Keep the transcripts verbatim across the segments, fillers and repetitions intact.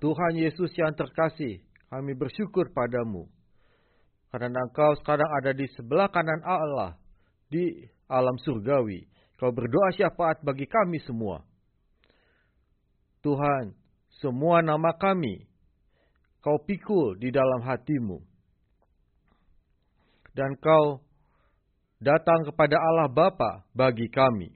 Tuhan Yesus yang terkasih, kami bersyukur padamu. Karena Engkau sekarang ada di sebelah kanan Allah, di alam surgawi. Kau berdoa syafaat bagi kami semua. Tuhan, semua nama kami, Kau pikul di dalam hatimu. Dan Kau datang kepada Allah Bapa bagi kami.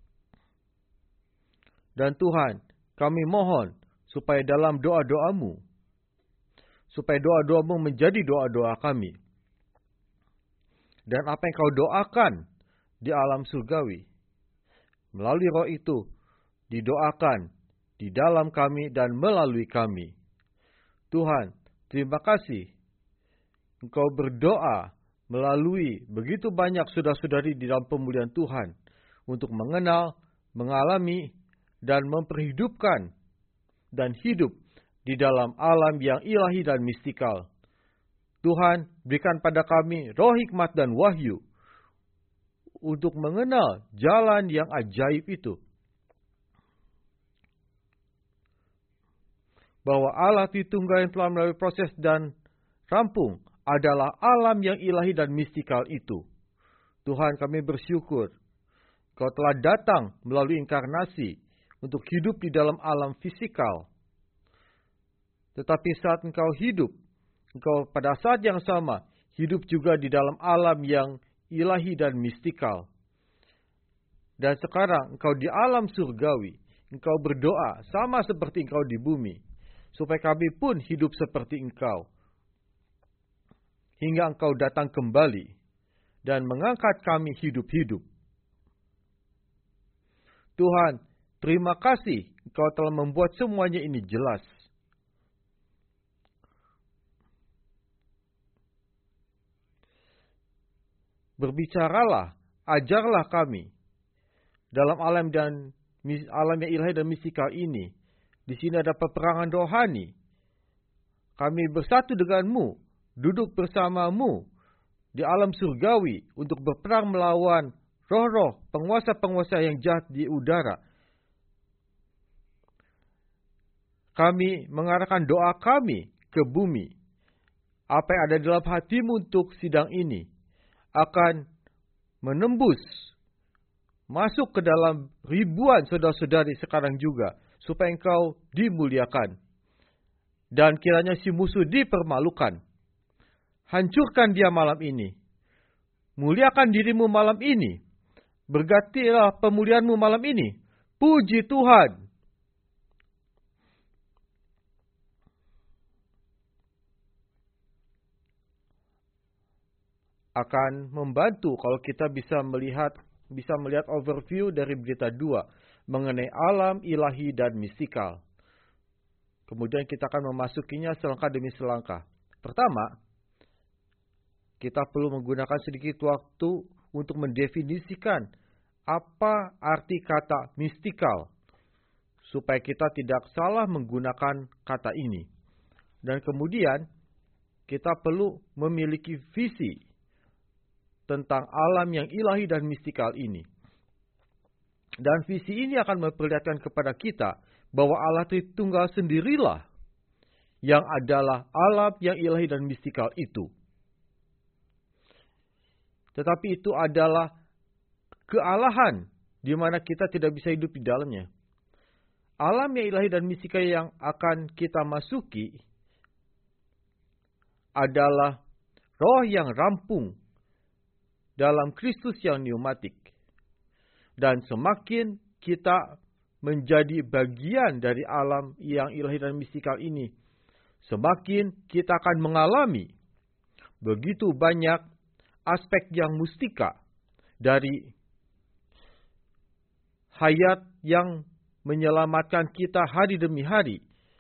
Dan Tuhan, kami mohon supaya dalam doa-doamu, supaya doa-doamu menjadi doa-doa kami. Dan apa yang Kau doakan di alam surgawi, melalui Roh itu, didoakan di dalam kami dan melalui kami. Tuhan, terima kasih. Engkau berdoa melalui begitu banyak saudara-saudari di dalam pemulihan Tuhan untuk mengenal, mengalami, dan memperhidupkan dan hidup di dalam alam yang ilahi dan mistikal. Tuhan, berikan pada kami roh hikmat dan wahyu untuk mengenal jalan yang ajaib itu. Bahwa Allah Tritunggal yang telah melalui proses dan rampung adalah alam yang ilahi dan mistikal itu. Tuhan, kami bersyukur Kau telah datang melalui inkarnasi untuk hidup di dalam alam fisikal. Tetapi saat Engkau hidup, Engkau pada saat yang sama hidup juga di dalam alam yang ilahi dan mistikal. Dan sekarang Engkau di alam surgawi, Engkau berdoa sama seperti Engkau di bumi, supaya kami pun hidup seperti Engkau. Hingga Engkau datang kembali dan mengangkat kami hidup-hidup. Tuhan, terima kasih Engkau telah membuat semuanya ini jelas. Berbicaralah, ajarlah kami dalam alam dan alam yang ilahi dan mistikal ini. Di sini ada peperangan rohani. Kami bersatu denganmu, duduk bersamamu di alam surgawi untuk berperang melawan roh-roh, penguasa-penguasa yang jahat di udara. Kami mengarahkan doa kami ke bumi. Apa yang ada dalam hatimu untuk sidang ini akan menembus, masuk ke dalam ribuan saudara-saudari sekarang juga, supaya Engkau dimuliakan. Dan kiranya si musuh dipermalukan. Hancurkan dia malam ini. Muliakan dirimu malam ini. Bergantilah pemulihanmu malam ini. Puji Tuhan. Akan membantu kalau kita bisa melihat bisa melihat overview dari berita dua mengenai alam ilahi dan mistikal. Kemudian kita akan memasukinya selangkah demi selangkah. Pertama, kita perlu menggunakan sedikit waktu untuk mendefinisikan apa arti kata mistikal, supaya kita tidak salah menggunakan kata ini. Dan kemudian kita perlu memiliki visi tentang alam yang ilahi dan mistikal ini. Dan visi ini akan memperlihatkan kepada kita bahwa Allah Tritunggal sendirilah yang adalah alam yang ilahi dan mistikal itu. Tetapi itu adalah kealahan di mana kita tidak bisa hidup di dalamnya. Alam yang ilahi dan mistikal yang akan kita masuki adalah roh yang rampung dalam Kristus yang pneumatik. Dan semakin kita menjadi bagian dari alam yang ilahi dan mistikal ini, semakin kita akan mengalami begitu banyak aspek yang mustika dari hayat yang menyelamatkan kita hari demi hari.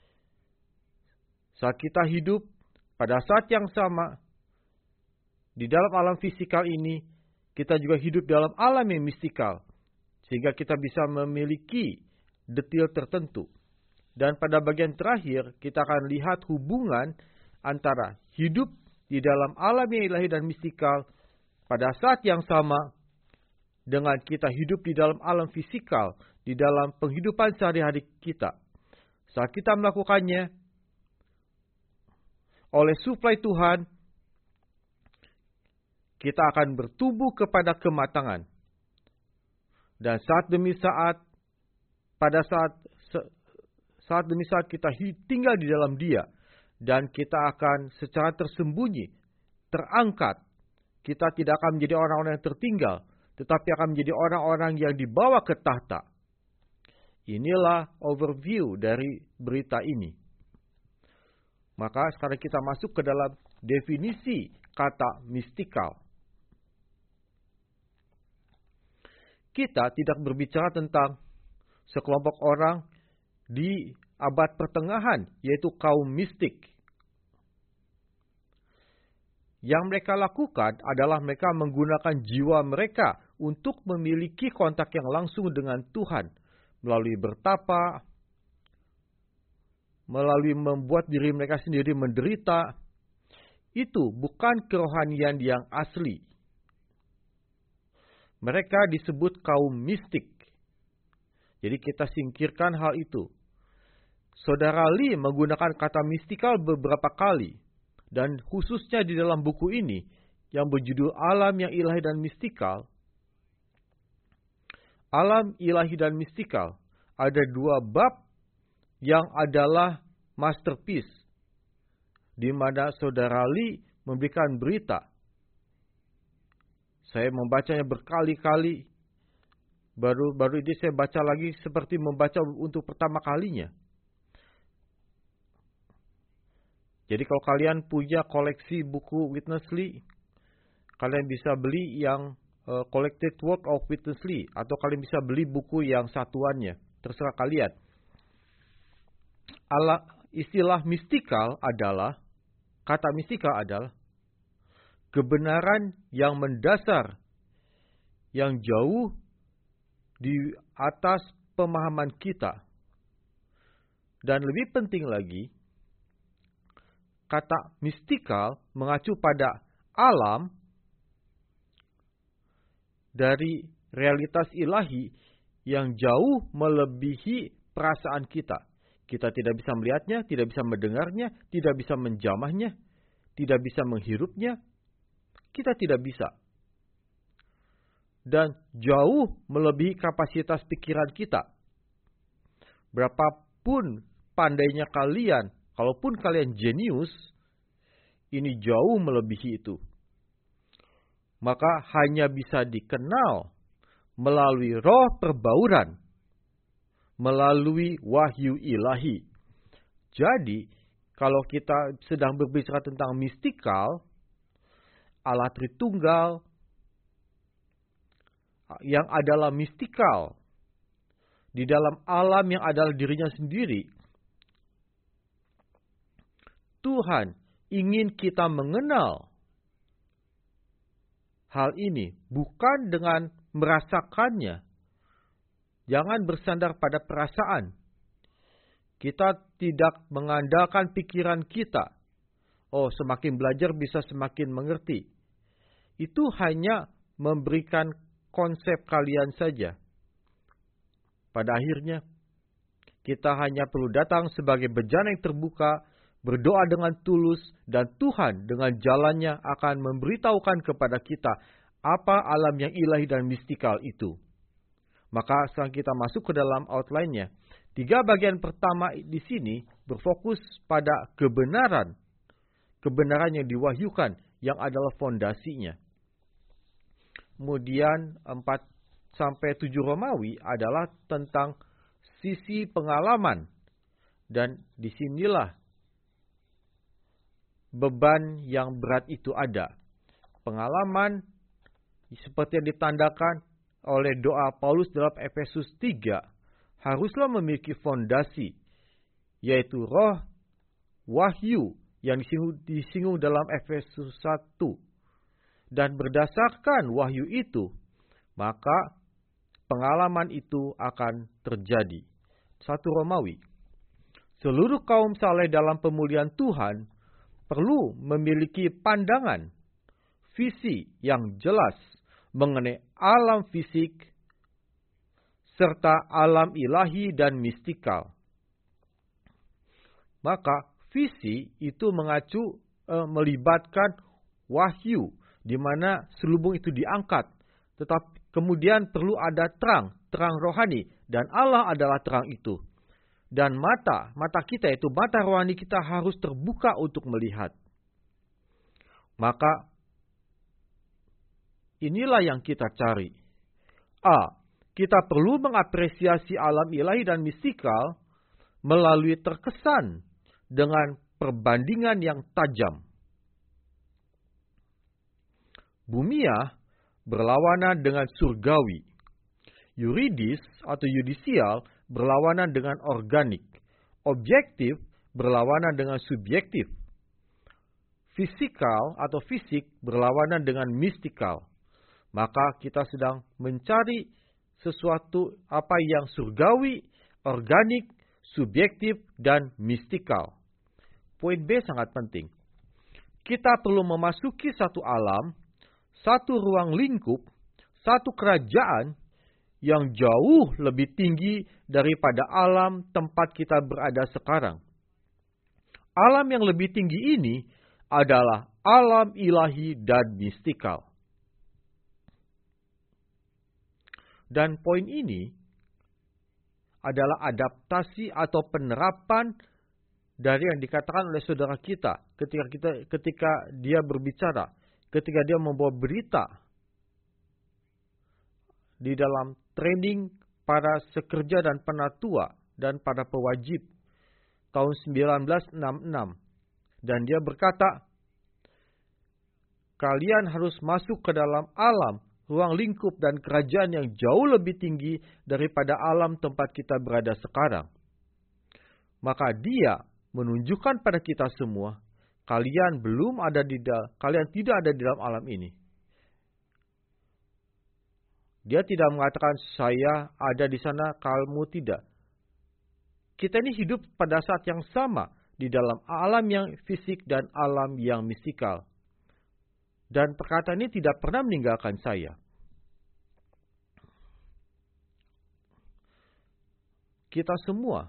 Saat kita hidup pada saat yang sama di dalam alam fisikal ini, kita juga hidup dalam alam yang mistikal, sehingga kita bisa memiliki detail tertentu. Dan pada bagian terakhir, kita akan lihat hubungan antara hidup di dalam alam yang ilahi dan mistikal pada saat yang sama dengan kita hidup di dalam alam fisikal, di dalam penghidupan sehari-hari kita. Saat kita melakukannya, oleh suplai Tuhan, kita akan bertumbuh kepada kematangan. Dan saat demi saat, pada saat saat demi saat kita tinggal di dalam Dia, dan kita akan secara tersembunyi terangkat. Kita tidak akan menjadi orang-orang yang tertinggal, tetapi akan menjadi orang-orang yang dibawa ke tahta. Inilah overview dari berita ini. Maka sekarang kita masuk ke dalam definisi kata mistikal. Kita tidak berbicara tentang sekelompok orang di abad pertengahan, yaitu kaum mistik. Yang mereka lakukan adalah mereka menggunakan jiwa mereka untuk memiliki kontak yang langsung dengan Tuhan, melalui bertapa, melalui membuat diri mereka sendiri menderita. Itu bukan kerohanian yang asli. Mereka disebut kaum mistik. Jadi kita singkirkan hal itu. Saudara Lee menggunakan kata mistikal beberapa kali. Dan khususnya di dalam buku ini, yang berjudul Alam yang Ilahi dan Mistikal. Alam ilahi dan mistikal. Ada dua bab yang adalah masterpiece. Di mana saudara Lee memberikan berita. Saya membacanya berkali-kali. Baru baru ini saya baca lagi seperti membaca untuk pertama kalinya. Jadi kalau kalian punya koleksi buku Witness Lee, kalian bisa beli yang uh, Collected Work of Witness Lee, atau kalian bisa beli buku yang satuannya. Terserah kalian. Ala, istilah mistikal adalah, kata mistikal adalah kebenaran yang mendasar, yang jauh di atas pemahaman kita. Dan lebih penting lagi, kata mistikal mengacu pada alam dari realitas ilahi yang jauh melebihi perasaan kita. Kita tidak bisa melihatnya, tidak bisa mendengarnya, tidak bisa menjamahnya, tidak bisa menghirupnya. Kita tidak bisa. Dan jauh melebihi kapasitas pikiran kita. Berapapun pandainya kalian, kalaupun kalian jenius, ini jauh melebihi itu. Maka hanya bisa dikenal melalui roh perbauran, melalui wahyu ilahi. Jadi, kalau kita sedang berbicara tentang mistikal, Allah Tritunggal, yang adalah mistikal, di dalam alam yang adalah dirinya sendiri, Tuhan ingin kita mengenal hal ini bukan dengan merasakannya. Jangan bersandar pada perasaan. Kita tidak mengandalkan pikiran kita. Oh, semakin belajar bisa semakin mengerti. Itu hanya memberikan konsep kalian saja. Pada akhirnya, kita hanya perlu datang sebagai bejana yang terbuka, berdoa dengan tulus, dan Tuhan dengan jalannya akan memberitahukan kepada kita apa alam yang ilahi dan mistikal itu. Maka sekarang kita masuk ke dalam outline-nya. Tiga bagian pertama di sini berfokus pada kebenaran. Kebenaran yang diwahyukan, yang adalah fondasinya. Kemudian empat sampai tujuh Romawi adalah tentang sisi pengalaman. Dan disinilah beban yang berat itu ada. Pengalaman seperti yang ditandakan oleh doa Paulus dalam Efesus tiga haruslah memiliki fondasi, yaitu roh wahyu yang disinggung, disinggung dalam Efesus satu. Dan berdasarkan wahyu itu, maka pengalaman itu akan terjadi. satu Romawi. Seluruh kaum saleh dalam pemulihan Tuhan perlu memiliki pandangan, visi yang jelas mengenai alam fisik serta alam ilahi dan mistikal. Maka visi itu mengacu uh, melibatkan wahyu, di mana selubung itu diangkat. Tetapi kemudian perlu ada terang, terang rohani, dan Allah adalah terang itu. Dan mata, mata kita itu, mata rohani kita harus terbuka untuk melihat. Maka inilah yang kita cari. A. Kita perlu mengapresiasi alam ilahi dan mistikal melalui terkesan dengan perbandingan yang tajam. Bumiah berlawanan dengan surgawi. Yuridis atau yudisial berlawanan dengan organik. Objektif berlawanan dengan subjektif. Fisikal atau fisik berlawanan dengan mistikal. Maka kita sedang mencari sesuatu apa yang surgawi, organik, subjektif, dan mistikal. Poin B sangat penting. Kita perlu memasuki satu alam, satu ruang lingkup, satu kerajaan yang jauh lebih tinggi daripada alam tempat kita berada sekarang. Alam yang lebih tinggi ini adalah alam ilahi dan mistikal. Dan poin ini adalah adaptasi atau penerapan dari yang dikatakan oleh saudara kita ketika kita ketika dia berbicara, ketika dia membawa berita di dalam training para sekerja dan penatua dan para pewajib tahun seribu sembilan ratus enam puluh enam. Dan dia berkata, kalian harus masuk ke dalam alam, ruang lingkup dan kerajaan yang jauh lebih tinggi daripada alam tempat kita berada sekarang. Maka dia menunjukkan pada kita semua, kalian belum ada di dalam, kalian tidak ada di dalam alam ini. Dia tidak mengatakan saya ada di sana, kamu tidak. Kita ini hidup pada saat yang sama di dalam alam yang fisik dan alam yang mistikal. Dan perkataan ini tidak pernah meninggalkan saya. Kita semua.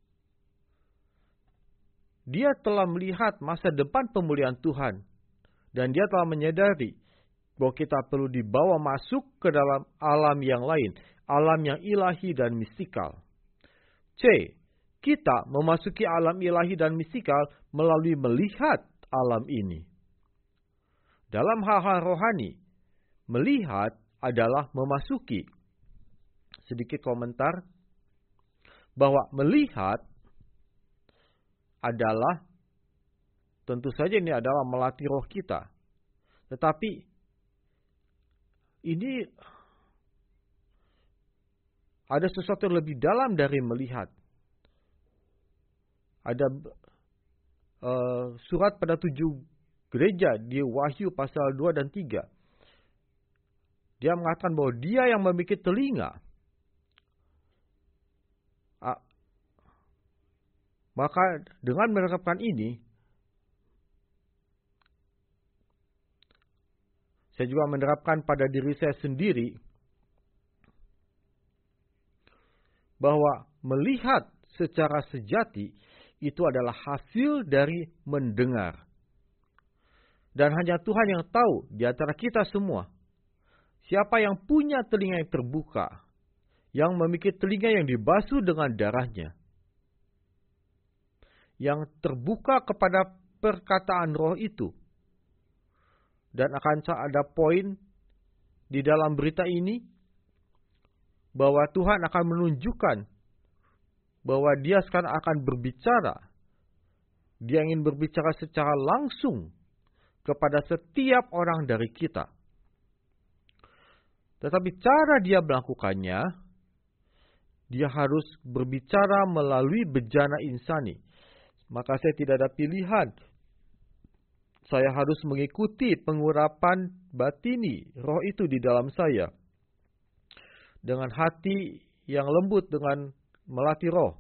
Dia telah melihat masa depan pemulihan Tuhan. Dan dia telah menyadari bahwa kita perlu dibawa masuk ke dalam alam yang lain. Alam yang ilahi dan mistikal. C. Kita memasuki alam ilahi dan mistikal melalui melihat alam ini. Dalam hal-hal rohani, melihat adalah memasuki. Sedikit komentar, bahwa melihat adalah, tentu saja ini adalah melatih roh kita. Tetapi, ini ada sesuatu yang lebih dalam dari melihat. Ada uh, surat pada tujuh gereja di Wahyu pasal dua dan tiga. Dia mengatakan bahwa dia yang memiliki telinga. Uh, maka dengan menerapkan ini, saya juga menerapkan pada diri saya sendiri bahwa melihat secara sejati itu adalah hasil dari mendengar. Dan hanya Tuhan yang tahu di antara kita semua, siapa yang punya telinga yang terbuka, yang memiliki telinga yang dibasuh dengan darahnya, yang terbuka kepada perkataan roh itu. Dan akan ada poin di dalam berita ini, bahwa Tuhan akan menunjukkan bahwa dia sekarang akan berbicara. Dia ingin berbicara secara langsung kepada setiap orang dari kita. Tetapi cara dia melakukannya, dia harus berbicara melalui bejana insani. Maka saya tidak ada pilihan. Saya harus mengikuti pengurapan batini, roh itu di dalam saya. Dengan hati yang lembut, dengan melatih roh.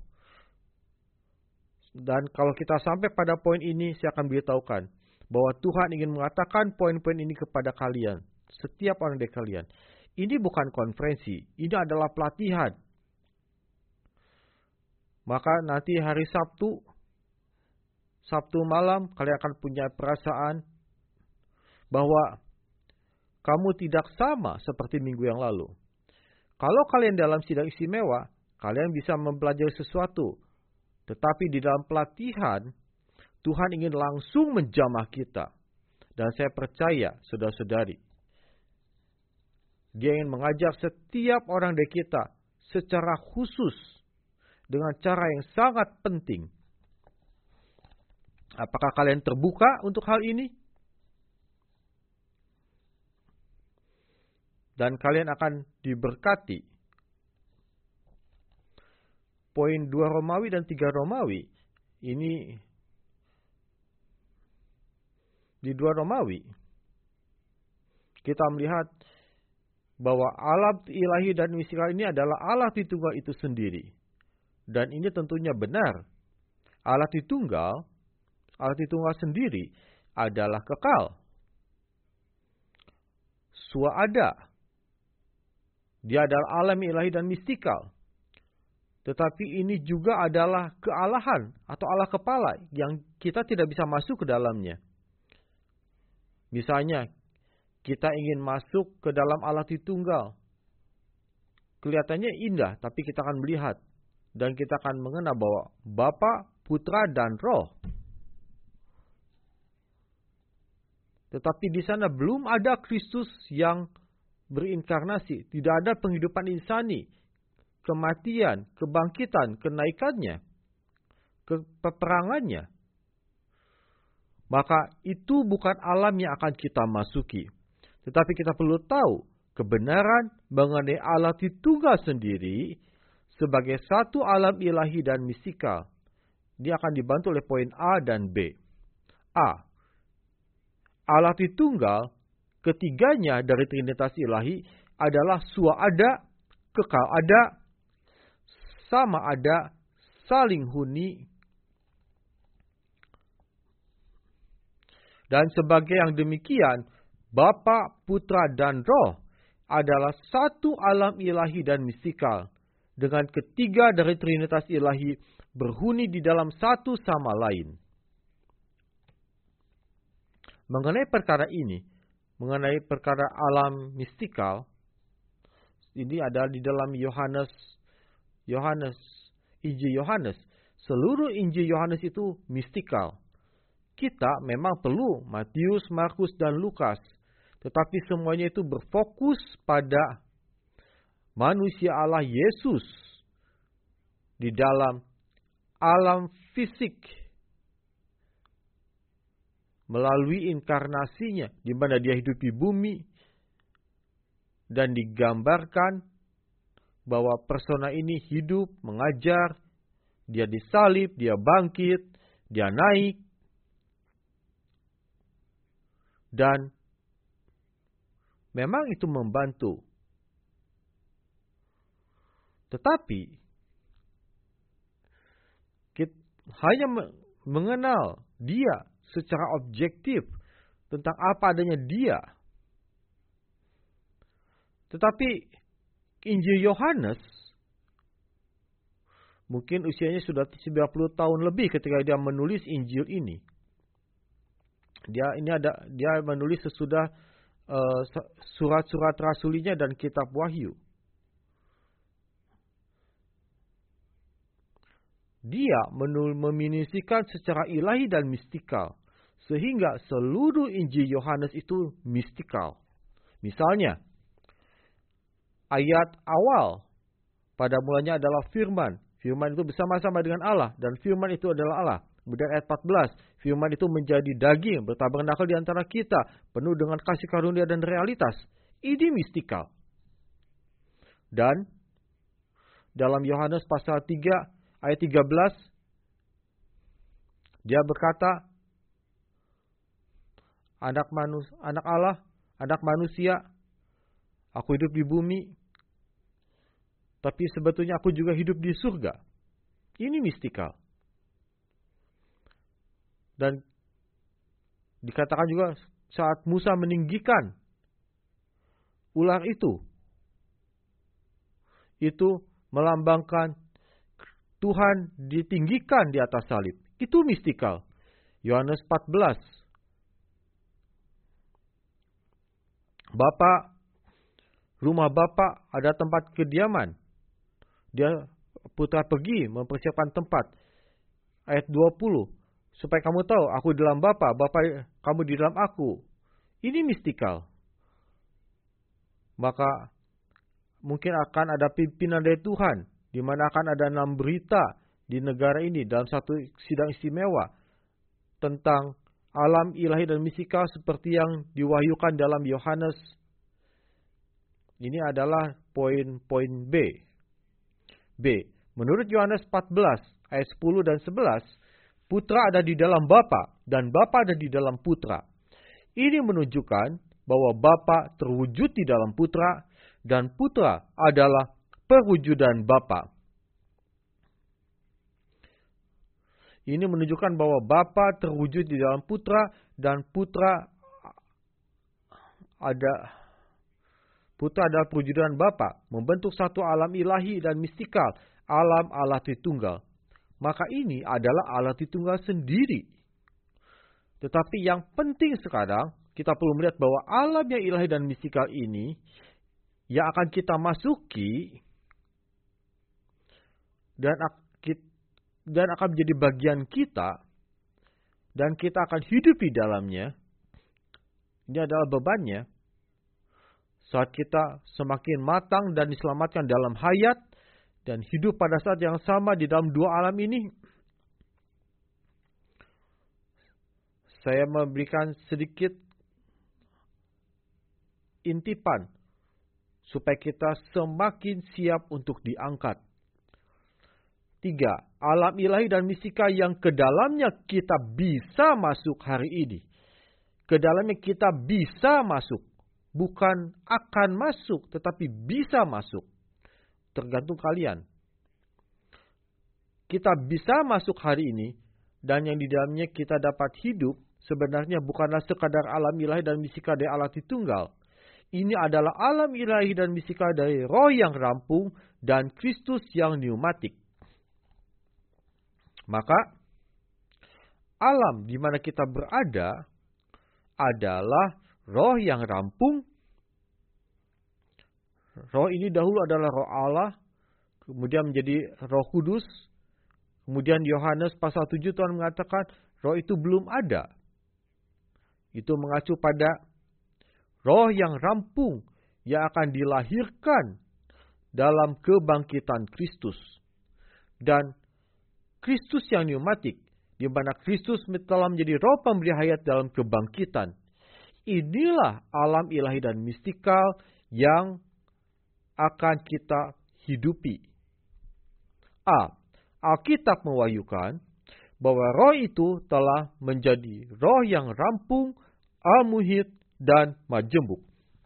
Dan kalau kita sampai pada poin ini, saya akan beritahukan bahwa Tuhan ingin mengatakan poin-poin ini kepada kalian. Setiap orang dari kalian. Ini bukan konferensi. Ini adalah pelatihan. Maka nanti hari Sabtu, Sabtu malam kalian akan punya perasaan bahwa kamu tidak sama seperti minggu yang lalu. Kalau kalian dalam sidang istimewa, kalian bisa mempelajari sesuatu. Tetapi di dalam pelatihan, Tuhan ingin langsung menjamah kita. Dan saya percaya, saudara-saudari, Dia ingin mengajar setiap orang dari kita secara khusus dengan cara yang sangat penting. Apakah kalian terbuka untuk hal ini? Dan kalian akan diberkati. Poin dua Romawi dan tiga Romawi, ini di dua Romawi, kita melihat bahwa Allah ilahi dan mistikal ini adalah Allah Tritunggal itu sendiri. Dan ini tentunya benar. Allah Tritunggal, Allah Tritunggal sendiri adalah kekal. Suada. Dia adalah alam ilahi dan mistikal. Tetapi ini juga adalah kealahan atau Allah kepala yang kita tidak bisa masuk ke dalamnya. Misalnya, kita ingin masuk ke dalam Allah Tritunggal. Kelihatannya indah, tapi kita akan melihat. Dan kita akan mengenal bahwa Bapa, Putra, dan Roh. Tetapi di sana belum ada Kristus yang berinkarnasi. Tidak ada penghidupan insani, kematian, kebangkitan, kenaikannya, peperangannya. Maka itu bukan alam yang akan kita masuki. Tetapi kita perlu tahu kebenaran mengenai Allah Tritunggal sendiri sebagai satu alam ilahi dan mistikal. Dia akan dibantu oleh poin A dan B. A. Allah Tritunggal, ketiganya dari Trinitas ilahi adalah suada, kekal ada, sama ada, saling huni. Dan sebagai yang demikian, Bapa, Putra, dan Roh adalah satu alam ilahi dan mistikal. Dengan ketiga dari Trinitas ilahi berhuni di dalam satu sama lain. Mengenai perkara ini, mengenai perkara alam mistikal, ini ada di dalam Yohanes, Yohanes, Injil Yohanes. Seluruh Injil Yohanes itu mistikal. Kita memang perlu Matius, Markus, dan Lukas. Tetapi semuanya itu berfokus pada manusia Allah Yesus di dalam alam fisik melalui inkarnasinya, di mana dia hidup di bumi dan digambarkan bahwa persona ini hidup, mengajar, dia disalib, dia bangkit, dia naik, dan memang itu membantu. Tetapi kita hanya mengenal dia secara objektif tentang apa adanya dia. Tetapi Injil Yohanes mungkin usianya sudah sembilan puluh tahun lebih ketika dia menulis Injil ini. Dia ini ada dia menulis sesudah uh, surat-surat rasulinya dan kitab Wahyu. Dia meminisikan secara ilahi dan mistikal. Sehingga seluruh Injil Yohanes itu mistikal. Misalnya, ayat awal pada mulanya adalah firman. Firman itu bersama-sama dengan Allah. Dan firman itu adalah Allah. Kemudian ayat empat belas. Firman itu menjadi daging, bertabernakel di antara kita. Penuh dengan kasih karunia dan realitas. Ini mistikal. Dan dalam Yohanes pasal tiga ayat tiga belas, dia berkata, anak manus, anak Allah, anak manusia, aku hidup di bumi, tapi sebetulnya aku juga hidup di surga. Ini mistikal. Dan dikatakan juga saat Musa meninggikan ular itu, itu melambangkan Tuhan ditinggikan di atas salib. Itu mistikal. Yohanes empat belas. Bapa, rumah Bapa ada tempat kediaman. Dia putra pergi mempersiapkan tempat. Ayat dua puluh. Supaya kamu tahu, aku di dalam Bapa, Bapa kamu di dalam aku. Ini mistikal. Maka mungkin akan ada pimpinan dari Tuhan, di mana akan ada enam berita di negara ini dalam satu sidang istimewa tentang alam ilahi dan mistikal seperti yang diwahyukan dalam Yohanes. Ini adalah poin-poin B. B. Menurut Yohanes empat belas ayat sepuluh dan sebelas, putra ada di dalam Bapa dan Bapa ada di dalam putra. Ini menunjukkan bahwa Bapa terwujud di dalam putra dan putra adalah perwujudan Bapa. Ini menunjukkan bahwa Bapa terwujud di dalam putra dan putra ada putra adalah perwujudan Bapa, membentuk satu alam ilahi dan mistikal, alam Allah Tritunggal. Maka ini adalah Allah Tritunggal sendiri. Tetapi yang penting sekarang, kita perlu melihat bahwa alam yang ilahi dan mistikal ini yang akan kita masuki dan dan akan menjadi bagian kita dan kita akan hidup di dalamnya. Ini adalah bebannya. Saat kita semakin matang dan diselamatkan dalam hayat dan hidup pada saat yang sama di dalam dua alam ini, saya memberikan sedikit intipan supaya kita semakin siap untuk diangkat. Tiga, alam ilahi dan mistika yang ke dalamnya kita bisa masuk hari ini. Ke dalamnya kita bisa masuk. Bukan akan masuk, tetapi bisa masuk. Tergantung kalian. Kita bisa masuk hari ini, dan yang di dalamnya kita dapat hidup, sebenarnya bukanlah sekadar alam ilahi dan mistika dari Allah Tritunggal. Ini adalah alam ilahi dan mistika dari Roh yang rampung dan Kristus yang pneumatik. Maka, alam di mana kita berada adalah Roh yang rampung. Roh ini dahulu adalah Roh Allah, kemudian menjadi Roh Kudus. Kemudian Yohanes pasal tujuh Tuhan mengatakan Roh itu belum ada. Itu mengacu pada Roh yang rampung yang akan dilahirkan dalam kebangkitan Kristus. Dan Kristus yang pneumatik, di mana Kristus telah menjadi roh pemberi hayat dalam kebangkitan. Inilah alam ilahi dan mistikal yang akan kita hidupi. A. Alkitab mewahyukan bahwa roh itu telah menjadi roh yang rampung, al-muhit, dan majemuk.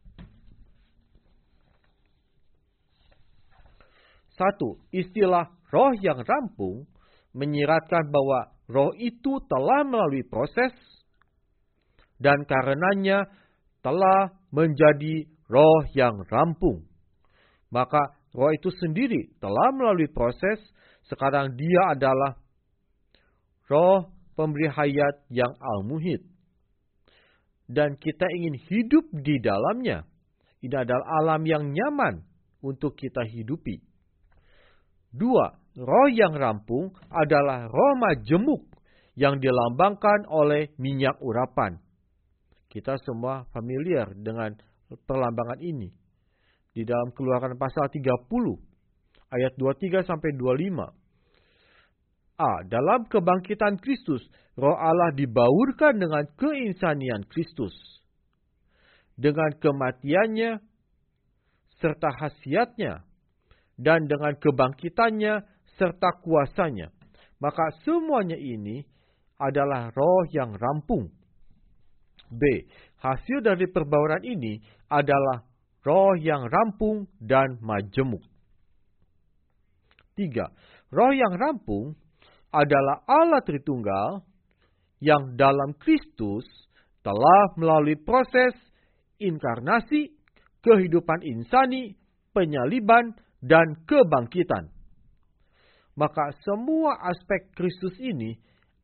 Satu, istilah roh yang rampung menyiratkan bahwa roh itu telah melalui proses dan karenanya telah menjadi roh yang rampung. Maka roh itu sendiri telah melalui proses, sekarang dia adalah roh pemberi hayat yang al-muhit. Dan kita ingin hidup di dalamnya. Ini adalah alam yang nyaman untuk kita hidupi. Dua, roh yang rampung adalah roh majemuk yang dilambangkan oleh minyak urapan. Kita semua familiar dengan perlambangan ini. Di dalam Keluaran pasal tiga puluh, ayat dua puluh tiga sampai dua puluh lima. A. Dalam kebangkitan Kristus, roh Allah dibaurkan dengan keinsanian Kristus. Dengan kematiannya, serta khasiatnya, dan dengan kebangkitannya, serta kuasanya. Maka semuanya ini adalah roh yang rampung. B. Hasil dari perbauran ini adalah roh yang rampung dan majemuk. Tiga. Roh yang rampung adalah Allah Tritunggal yang dalam Kristus telah melalui proses inkarnasi, kehidupan insani, penyaliban, dan kebangkitan. Maka semua aspek Kristus ini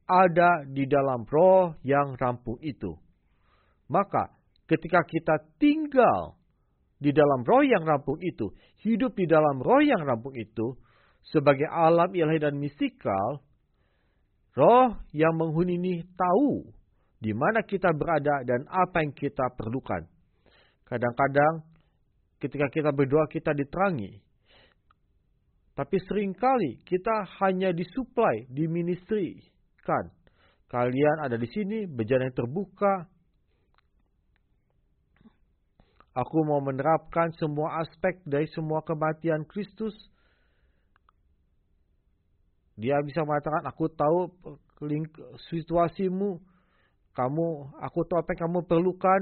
ada di dalam roh yang rampung itu. Maka ketika kita tinggal di dalam roh yang rampung itu, hidup di dalam roh yang rampung itu, sebagai alam ilahi dan mistikal, roh yang menghuni ini tahu di mana kita berada dan apa yang kita perlukan. Kadang-kadang ketika kita berdoa kita diterangi. Tapi seringkali kita hanya disuplai, diministrikan. Kalian ada di sini, berjalan yang terbuka. Aku mau menerapkan semua aspek dari semua kematian Kristus. Dia bisa mengatakan, aku tahu situasimu. Kamu, aku tahu apa yang kamu perlukan.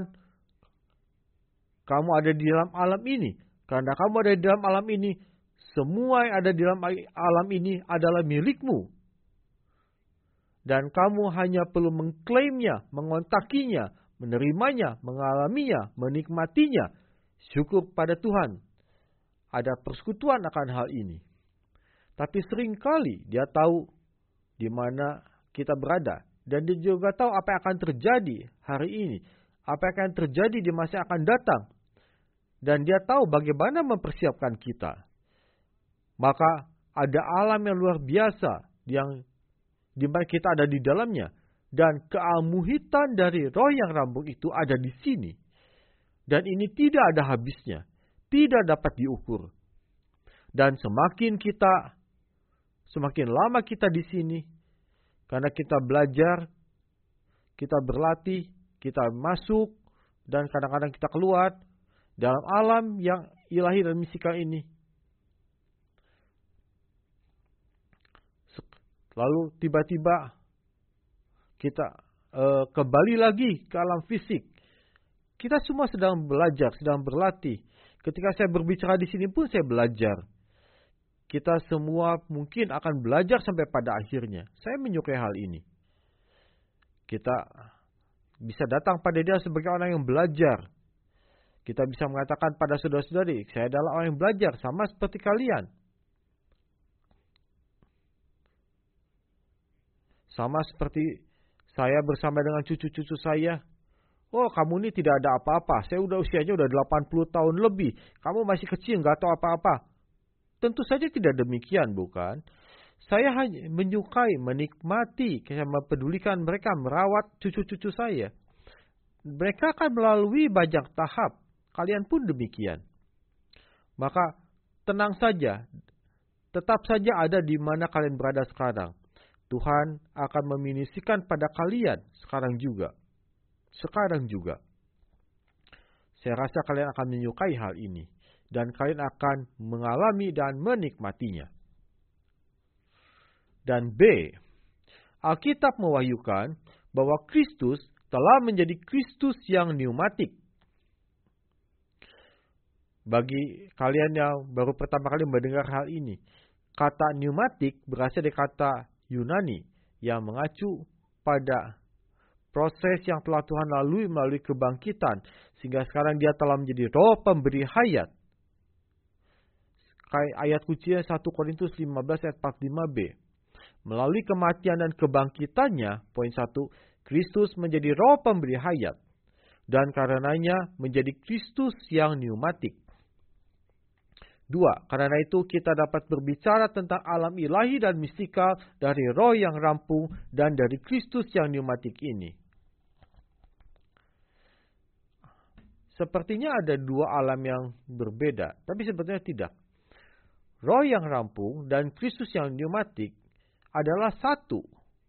Kamu ada di dalam alam ini. Karena kamu ada di dalam alam ini, semua yang ada di dalam alam ini adalah milikmu. Dan kamu hanya perlu mengklaimnya, mengontakinya, menerimanya, mengalaminya, menikmatinya. Syukur pada Tuhan. Ada persekutuan akan hal ini. Tapi seringkali dia tahu di mana kita berada. Dan dia juga tahu apa yang akan terjadi hari ini. Apa yang akan terjadi di masa yang akan datang. Dan dia tahu bagaimana mempersiapkan kita. Maka ada alam yang luar biasa yang di mana kita ada di dalamnya. Dan keamuhitan dari roh yang rampung itu ada di sini. Dan ini tidak ada habisnya. Tidak dapat diukur. Dan semakin kita, semakin lama kita di sini, karena kita belajar, kita berlatih, kita masuk, dan kadang-kadang kita keluar dalam alam yang ilahi dan mistikal ini. Lalu tiba-tiba kita uh, kembali lagi ke alam fisik. Kita semua sedang belajar, sedang berlatih. Ketika saya berbicara di sini pun saya belajar. Kita semua mungkin akan belajar sampai pada akhirnya. Saya menyukai hal ini. Kita bisa datang pada dia sebagai orang yang belajar. Kita bisa mengatakan pada saudara-saudari, saya adalah orang yang belajar sama seperti kalian. Sama seperti saya bersama dengan cucu-cucu saya. Oh, kamu ini tidak ada apa-apa. Saya udah usianya udah delapan puluh tahun lebih. Kamu masih kecil, nggak tahu apa-apa. Tentu saja tidak demikian, bukan? Saya hanya menyukai, menikmati, saya mempedulikan mereka, merawat cucu-cucu saya. Mereka akan melalui banyak tahap. Kalian pun demikian. Maka tenang saja. Tetap saja ada di mana kalian berada sekarang. Tuhan akan meminisikan pada kalian sekarang juga. Sekarang juga. Saya rasa kalian akan menyukai hal ini. Dan kalian akan mengalami dan menikmatinya. Dan B. Alkitab mewahyukan bahwa Kristus telah menjadi Kristus yang pneumatik. Bagi kalian yang baru pertama kali mendengar hal ini. Kata pneumatik berasal dari kata Yunani yang mengacu pada proses yang telah Tuhan lalui melalui kebangkitan. Sehingga sekarang dia telah menjadi roh pemberi hayat. Ayat kuncinya satu Korintus lima belas ayat empat puluh lima b. Melalui kematian dan kebangkitannya, poin satu, Kristus menjadi roh pemberi hayat. Dan karenanya menjadi Kristus yang pneumatik. Dua, karena itu kita dapat berbicara tentang alam ilahi dan mistikal dari roh yang rampung dan dari Kristus yang pneumatik ini. Sepertinya ada dua alam yang berbeda, tapi sebetulnya tidak. Roh yang rampung dan Kristus yang pneumatik adalah satu.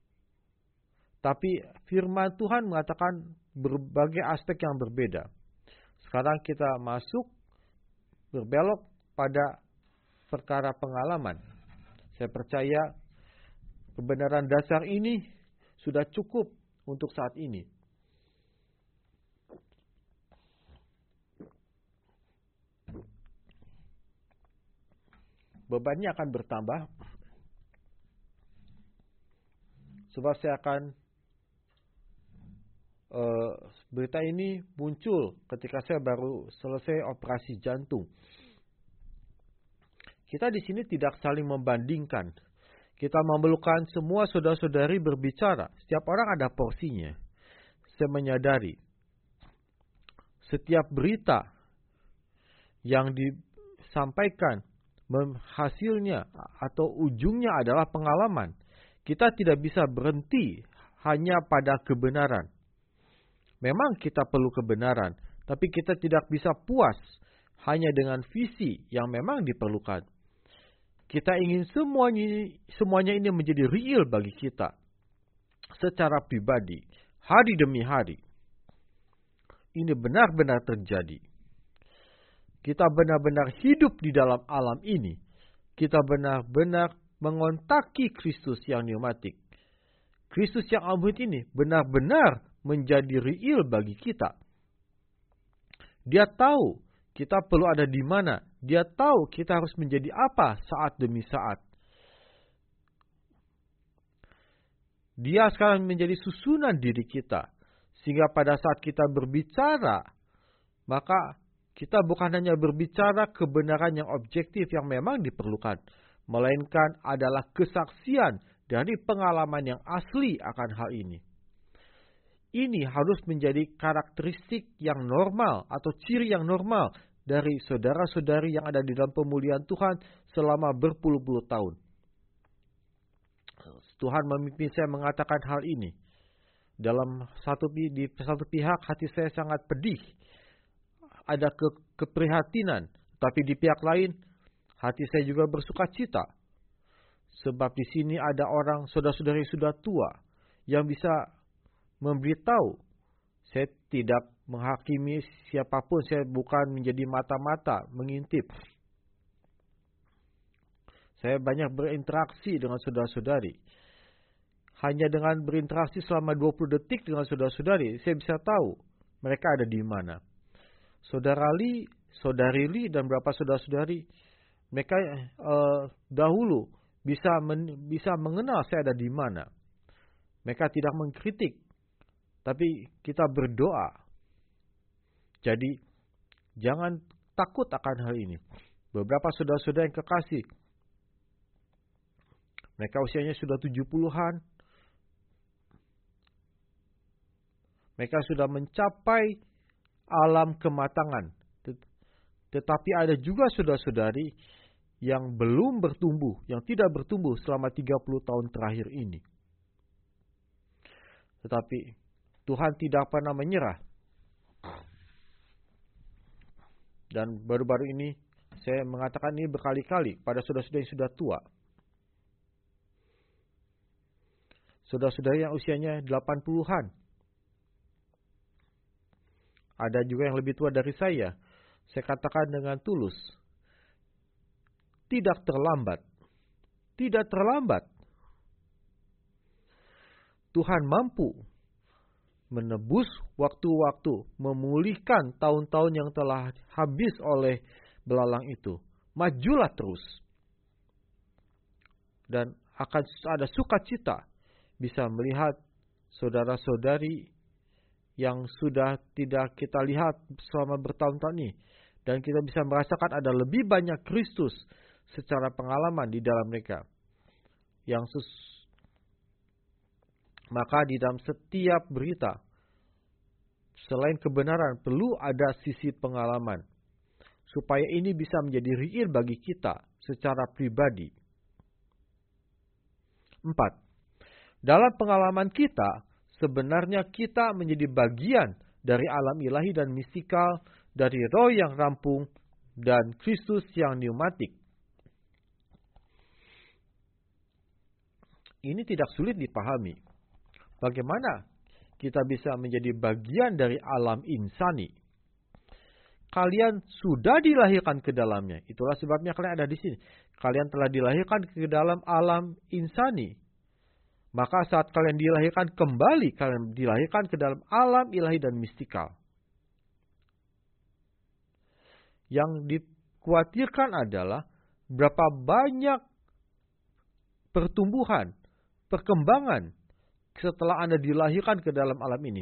Tapi firman Tuhan mengatakan berbagai aspek yang berbeda. Sekarang kita masuk berbelok pada perkara pengalaman. Saya percaya kebenaran dasar ini sudah cukup untuk saat ini. Bebannya akan bertambah. Sebab saya akan uh, berita ini muncul ketika saya baru selesai operasi jantung. Kita di sini tidak saling membandingkan. kita memerlukan semua saudara-saudari berbicara. Setiap orang ada porsinya. Saya menyadari setiap berita yang disampaikan hasilnya atau ujungnya adalah pengalaman. Kita tidak bisa berhenti hanya pada kebenaran. Memang kita perlu kebenaran, tapi kita tidak bisa puas hanya dengan visi yang memang diperlukan. Kita ingin semuanya, semuanya ini menjadi real bagi kita secara pribadi, hari demi hari. Ini benar-benar terjadi. Kita benar-benar hidup di dalam alam ini. Kita benar-benar mengontaki Kristus yang pneumatik. Kristus yang abut ini benar-benar menjadi real bagi kita. Dia tahu kita perlu ada di mana. Dia tahu kita harus menjadi apa saat demi saat. Dia sekarang menjadi susunan diri kita. Sehingga pada saat kita berbicara, maka kita bukan hanya berbicara kebenaran yang objektif yang memang diperlukan. Melainkan adalah kesaksian dari pengalaman yang asli akan hal ini. Ini harus menjadi karakteristik yang normal atau ciri yang normal dari saudara-saudari yang ada di dalam pemulihan Tuhan selama berpuluh-puluh tahun. Tuhan memimpin saya mengatakan hal ini. Dalam satu di satu pihak hati saya sangat pedih, ada ke, keprihatinan, tapi di pihak lain hati saya juga bersuka cita. Sebab di sini ada orang saudara-saudari sudah tua yang bisa memberitahu. Saya tidak menghakimi siapapun, saya bukan menjadi mata-mata mengintip. Saya banyak berinteraksi dengan saudara-saudari. Hanya dengan berinteraksi selama dua puluh detik dengan saudara-saudari, saya bisa tahu mereka ada di mana. Saudara Li, saudari Li, dan beberapa saudara-saudari, mereka uh, dahulu bisa men, bisa mengenal saya ada di mana. Mereka tidak mengkritik, tapi kita berdoa. Jadi, jangan takut akan hal ini. Beberapa saudara-saudara yang kekasih, mereka usianya sudah tujuh puluhan. Mereka sudah mencapai alam kematangan. Tetapi ada juga saudara-saudari yang belum bertumbuh, yang tidak bertumbuh selama tiga puluh tahun terakhir ini. Tetapi Tuhan tidak pernah menyerah. Dan baru-baru ini saya mengatakan ini berkali-kali pada saudara-saudari yang sudah tua. Saudara-saudari yang usianya delapan puluhan. Ada juga yang lebih tua dari saya. Saya katakan dengan tulus. Tidak terlambat. Tidak terlambat. Tuhan mampu menebus waktu-waktu, memulihkan tahun-tahun yang telah habis oleh belalang itu. Majulah terus. Dan akan ada sukacita bisa melihat saudara-saudari yang sudah tidak kita lihat selama bertahun-tahun ini. Dan kita bisa merasakan ada lebih banyak Kristus secara pengalaman di dalam mereka. Yang sus Maka di dalam setiap berita, selain kebenaran, perlu ada sisi pengalaman. Supaya ini bisa menjadi real bagi kita secara pribadi. Empat. Dalam pengalaman kita, sebenarnya kita menjadi bagian dari alam ilahi dan mistikal, dari roh yang rampung, dan Kristus yang pneumatik. Ini tidak sulit dipahami. Bagaimana kita bisa menjadi bagian dari alam insani? Kalian sudah dilahirkan ke dalamnya. Itulah sebabnya kalian ada di sini. Kalian telah dilahirkan ke dalam alam insani. Maka saat kalian dilahirkan kembali, kalian dilahirkan ke dalam alam ilahi dan mistikal. Yang dikhawatirkan adalah berapa banyak pertumbuhan, perkembangan setelah Anda dilahirkan ke dalam alam ini.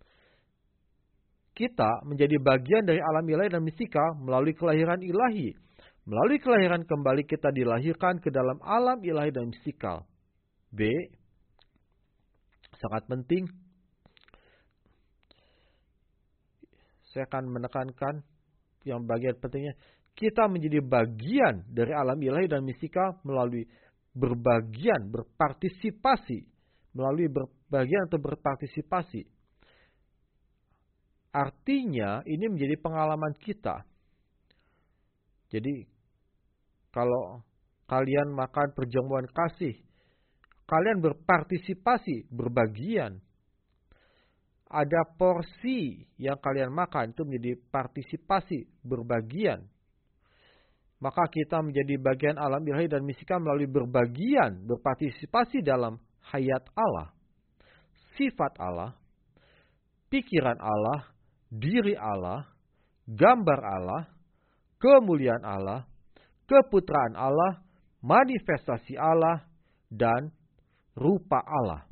Kita menjadi bagian dari alam ilahi dan mistikal melalui kelahiran ilahi. Melalui kelahiran kembali kita dilahirkan ke dalam alam ilahi dan mistikal. B, sangat penting, saya akan menekankan yang bagian pentingnya, kita menjadi bagian dari alam ilahi dan mistika melalui berbagian, berpartisipasi, melalui berbagian atau berpartisipasi. Artinya ini menjadi pengalaman kita. Jadi kalau kalian makan perjamuan kasih, kalian berpartisipasi, berbagian. Ada porsi yang kalian makan itu menjadi partisipasi, berbagian. Maka kita menjadi bagian alam ilahi dan mistika melalui berbagian, berpartisipasi dalam hayat Allah, sifat Allah, pikiran Allah, diri Allah, gambar Allah, kemuliaan Allah, keputraan Allah, manifestasi Allah, dan rupa Allah.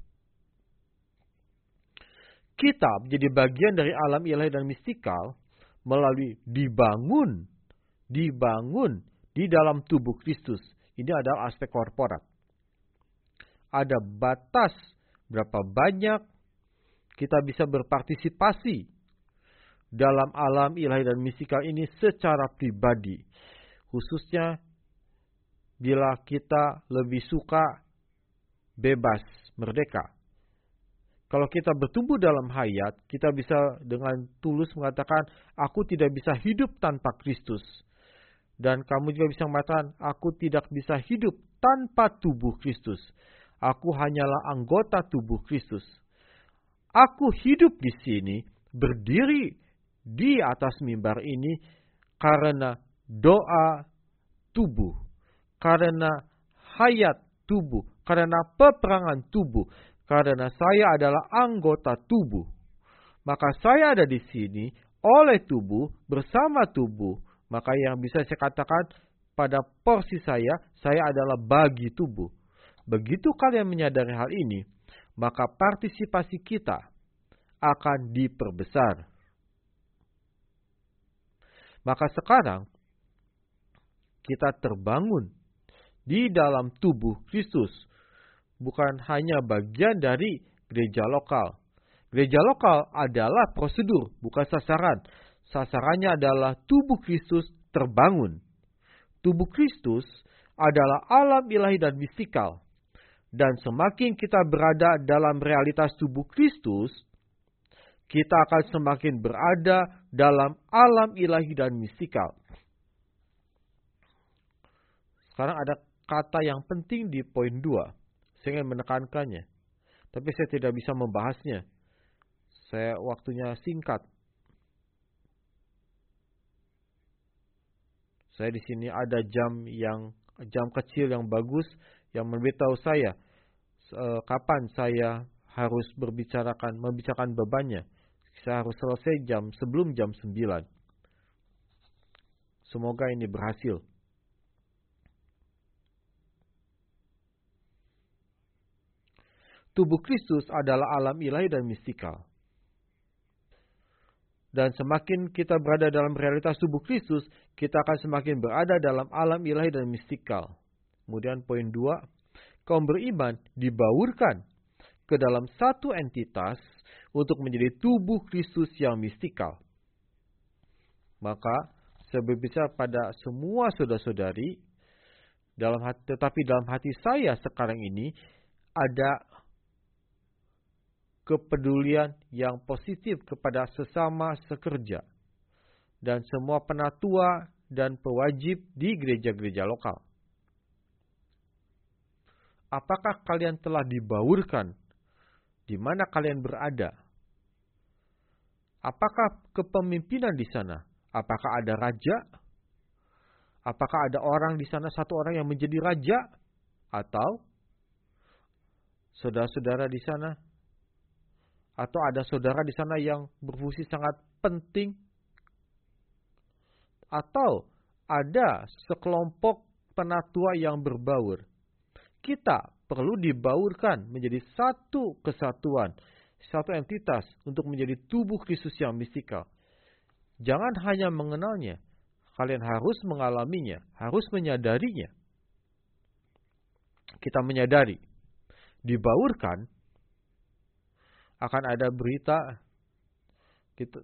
Kita menjadi bagian dari alam ilahi dan mistikal melalui dibangun, dibangun di dalam tubuh Kristus. Ini adalah aspek korporat. Ada batas berapa banyak kita bisa berpartisipasi dalam alam ilahi dan mistikal ini secara pribadi. Khususnya bila kita lebih suka bebas, merdeka. Kalau kita bertumbuh dalam hayat, kita bisa dengan tulus mengatakan, aku tidak bisa hidup tanpa Kristus. Dan kamu juga bisa mengatakan, aku tidak bisa hidup tanpa tubuh Kristus. Aku hanyalah anggota tubuh Kristus. Aku hidup di sini, berdiri di atas mimbar ini, karena doa tubuh, karena hayat tubuh, karena peperangan tubuh. Karena saya adalah anggota tubuh, maka saya ada di sini oleh tubuh, bersama tubuh. Maka yang bisa saya katakan pada porsi saya, saya adalah bagi tubuh. Begitu kalian menyadari hal ini, maka partisipasi kita akan diperbesar. Maka sekarang kita terbangun di dalam tubuh Kristus. Bukan hanya bagian dari gereja lokal. Gereja lokal adalah prosedur, bukan sasaran. Sasarannya adalah tubuh Kristus terbangun. Tubuh Kristus adalah alam ilahi dan mistikal. Dan semakin kita berada dalam realitas tubuh Kristus, kita akan semakin berada dalam alam ilahi dan mistikal. Sekarang ada kata yang penting di poin dua. Saya ingin menekankannya, tapi saya tidak bisa membahasnya. Saya waktunya singkat. Saya di sini ada jam yang jam kecil yang bagus yang memberitahu saya eh, kapan saya harus berbicarakan, membicarakan bebannya. Saya harus selesai jam sebelum jam sembilan. Semoga ini berhasil. Tubuh Kristus adalah alam ilahi dan mistikal. Dan semakin kita berada dalam realitas tubuh Kristus, kita akan semakin berada dalam alam ilahi dan mistikal. Kemudian poin dua, kaum beriman dibaurkan ke dalam satu entitas untuk menjadi tubuh Kristus yang mistikal. Maka saya berbicara pada semua saudara-saudari, dalam hati, tetapi dalam hati saya sekarang ini ada kepedulian yang positif kepada sesama sekerja dan semua penatua dan pewajib di gereja-gereja lokal. Apakah kalian telah dibaurkan? Di mana kalian berada? Apakah kepemimpinan di sana? Apakah ada raja? Apakah ada orang di sana, satu orang yang menjadi raja? Atau saudara-saudara di sana? Atau ada saudara di sana yang berfungsi sangat penting? Atau ada sekelompok penatua yang berbaur? Kita perlu dibaurkan menjadi satu kesatuan, satu entitas untuk menjadi tubuh Kristus yang mistikal. Jangan hanya mengenalnya, kalian harus mengalaminya, harus menyadarinya. Kita menyadari dibaurkan, akan ada berita kita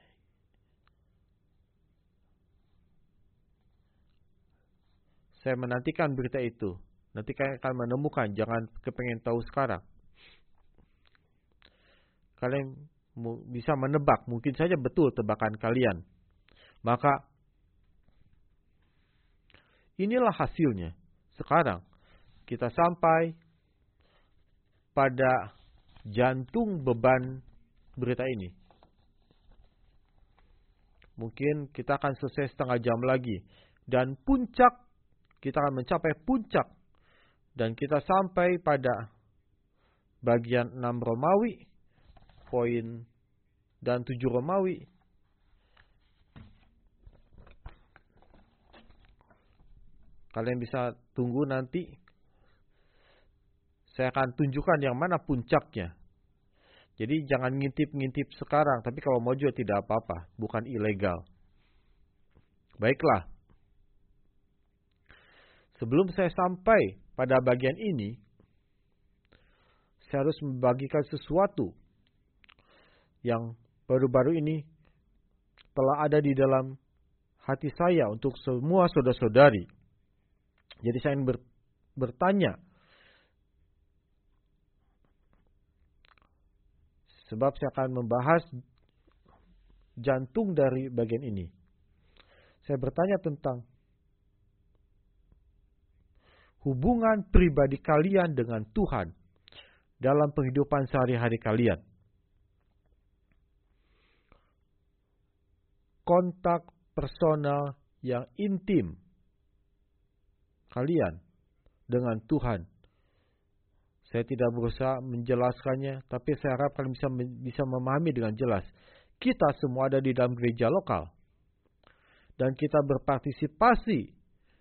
saya menantikan berita itu. Nanti kalian akan menemukan, jangan kepengen tahu sekarang. Kalian bisa menebak, mungkin saja betul tebakan kalian. Maka inilah hasilnya. Sekarang kita sampai pada jantung beban berita ini. Mungkin kita akan selesai setengah jam lagi. Dan puncak, kita akan mencapai puncak. Dan kita sampai pada bagian enam Romawi, poin dan tujuh Romawi. Kalian bisa tunggu nanti. Saya akan tunjukkan yang mana puncaknya. Jadi jangan ngintip-ngintip sekarang. Tapi kalau mau juga tidak apa-apa. Bukan ilegal. Baiklah. Sebelum saya sampai pada bagian ini, saya harus membagikan sesuatu yang baru-baru ini telah ada di dalam hati saya untuk semua saudara-saudari. Jadi saya ingin ber, bertanya, sebab saya akan membahas jantung dari bagian ini. Saya bertanya tentang hubungan pribadi kalian dengan Tuhan dalam kehidupan sehari-hari kalian. Kontak personal yang intim kalian dengan Tuhan. Saya tidak berusaha menjelaskannya, tapi saya harap kalian bisa bisa memahami dengan jelas. Kita semua ada di dalam gereja lokal. Dan kita berpartisipasi.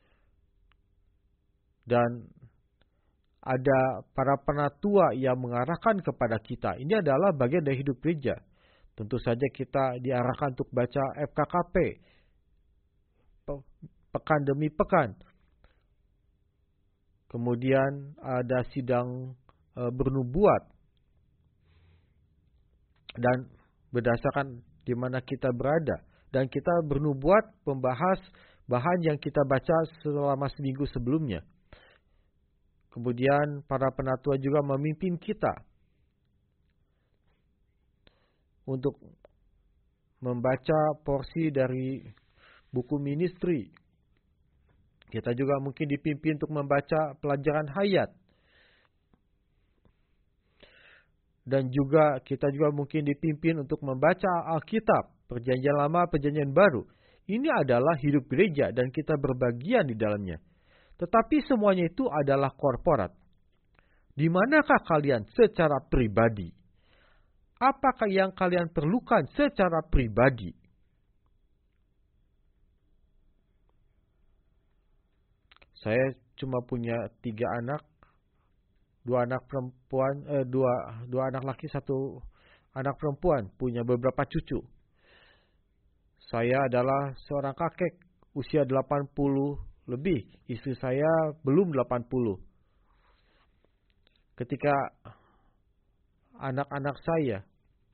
Dan ada para penatua yang mengarahkan kepada kita. Ini adalah bagian dari hidup gereja. Tentu saja kita diarahkan untuk baca F K K P. Pekan demi pekan. Kemudian ada sidang e, bernubuat. Dan berdasarkan di mana kita berada. Dan kita bernubuat membahas bahan yang kita baca selama seminggu sebelumnya. Kemudian para penatua juga memimpin kita untuk membaca porsi dari buku ministry. Kita juga mungkin dipimpin untuk membaca pelajaran hayat. Dan juga kita juga mungkin dipimpin untuk membaca Alkitab, Perjanjian Lama, Perjanjian Baru. Ini adalah hidup gereja dan kita berbagian di dalamnya. Tetapi semuanya itu adalah korporat. Di manakah kalian secara pribadi? Apakah yang kalian perlukan secara pribadi? Saya cuma punya tiga anak, dua anak perempuan, eh, dua dua anak laki, satu anak perempuan, punya beberapa cucu. Saya adalah seorang kakek usia delapan puluh lebih, istri saya belum delapan puluh. Ketika anak-anak saya,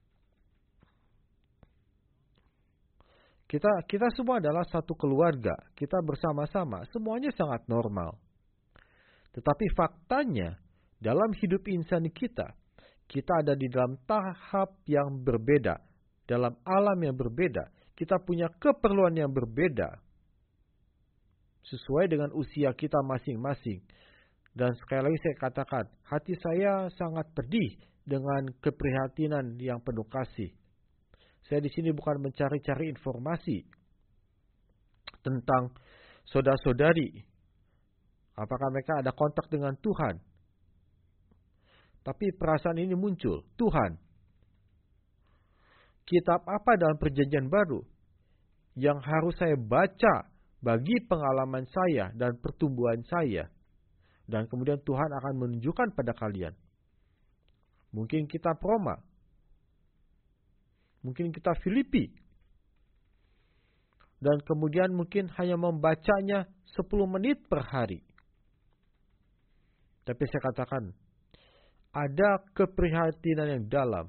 kita kita semua adalah satu keluarga, kita bersama-sama, semuanya sangat normal. Tetapi faktanya dalam hidup insani kita, kita ada di dalam tahap yang berbeda, dalam alam yang berbeda, kita punya keperluan yang berbeda. Sesuai dengan usia kita masing-masing. Dan sekali lagi saya katakan, hati saya sangat pedih dengan keprihatinan yang penuh kasih. Saya di sini bukan mencari-cari informasi tentang saudara-saudari. Apakah mereka ada kontak dengan Tuhan? Tapi perasaan ini muncul. Tuhan, kitab apa dalam Perjanjian Baru yang harus saya baca bagi pengalaman saya dan pertumbuhan saya. Dan kemudian Tuhan akan menunjukkan pada kalian. Mungkin kitab Roma. Mungkin kitab Filipi. Dan kemudian mungkin hanya membacanya sepuluh menit per hari. Tapi saya katakan, ada keprihatinan yang dalam.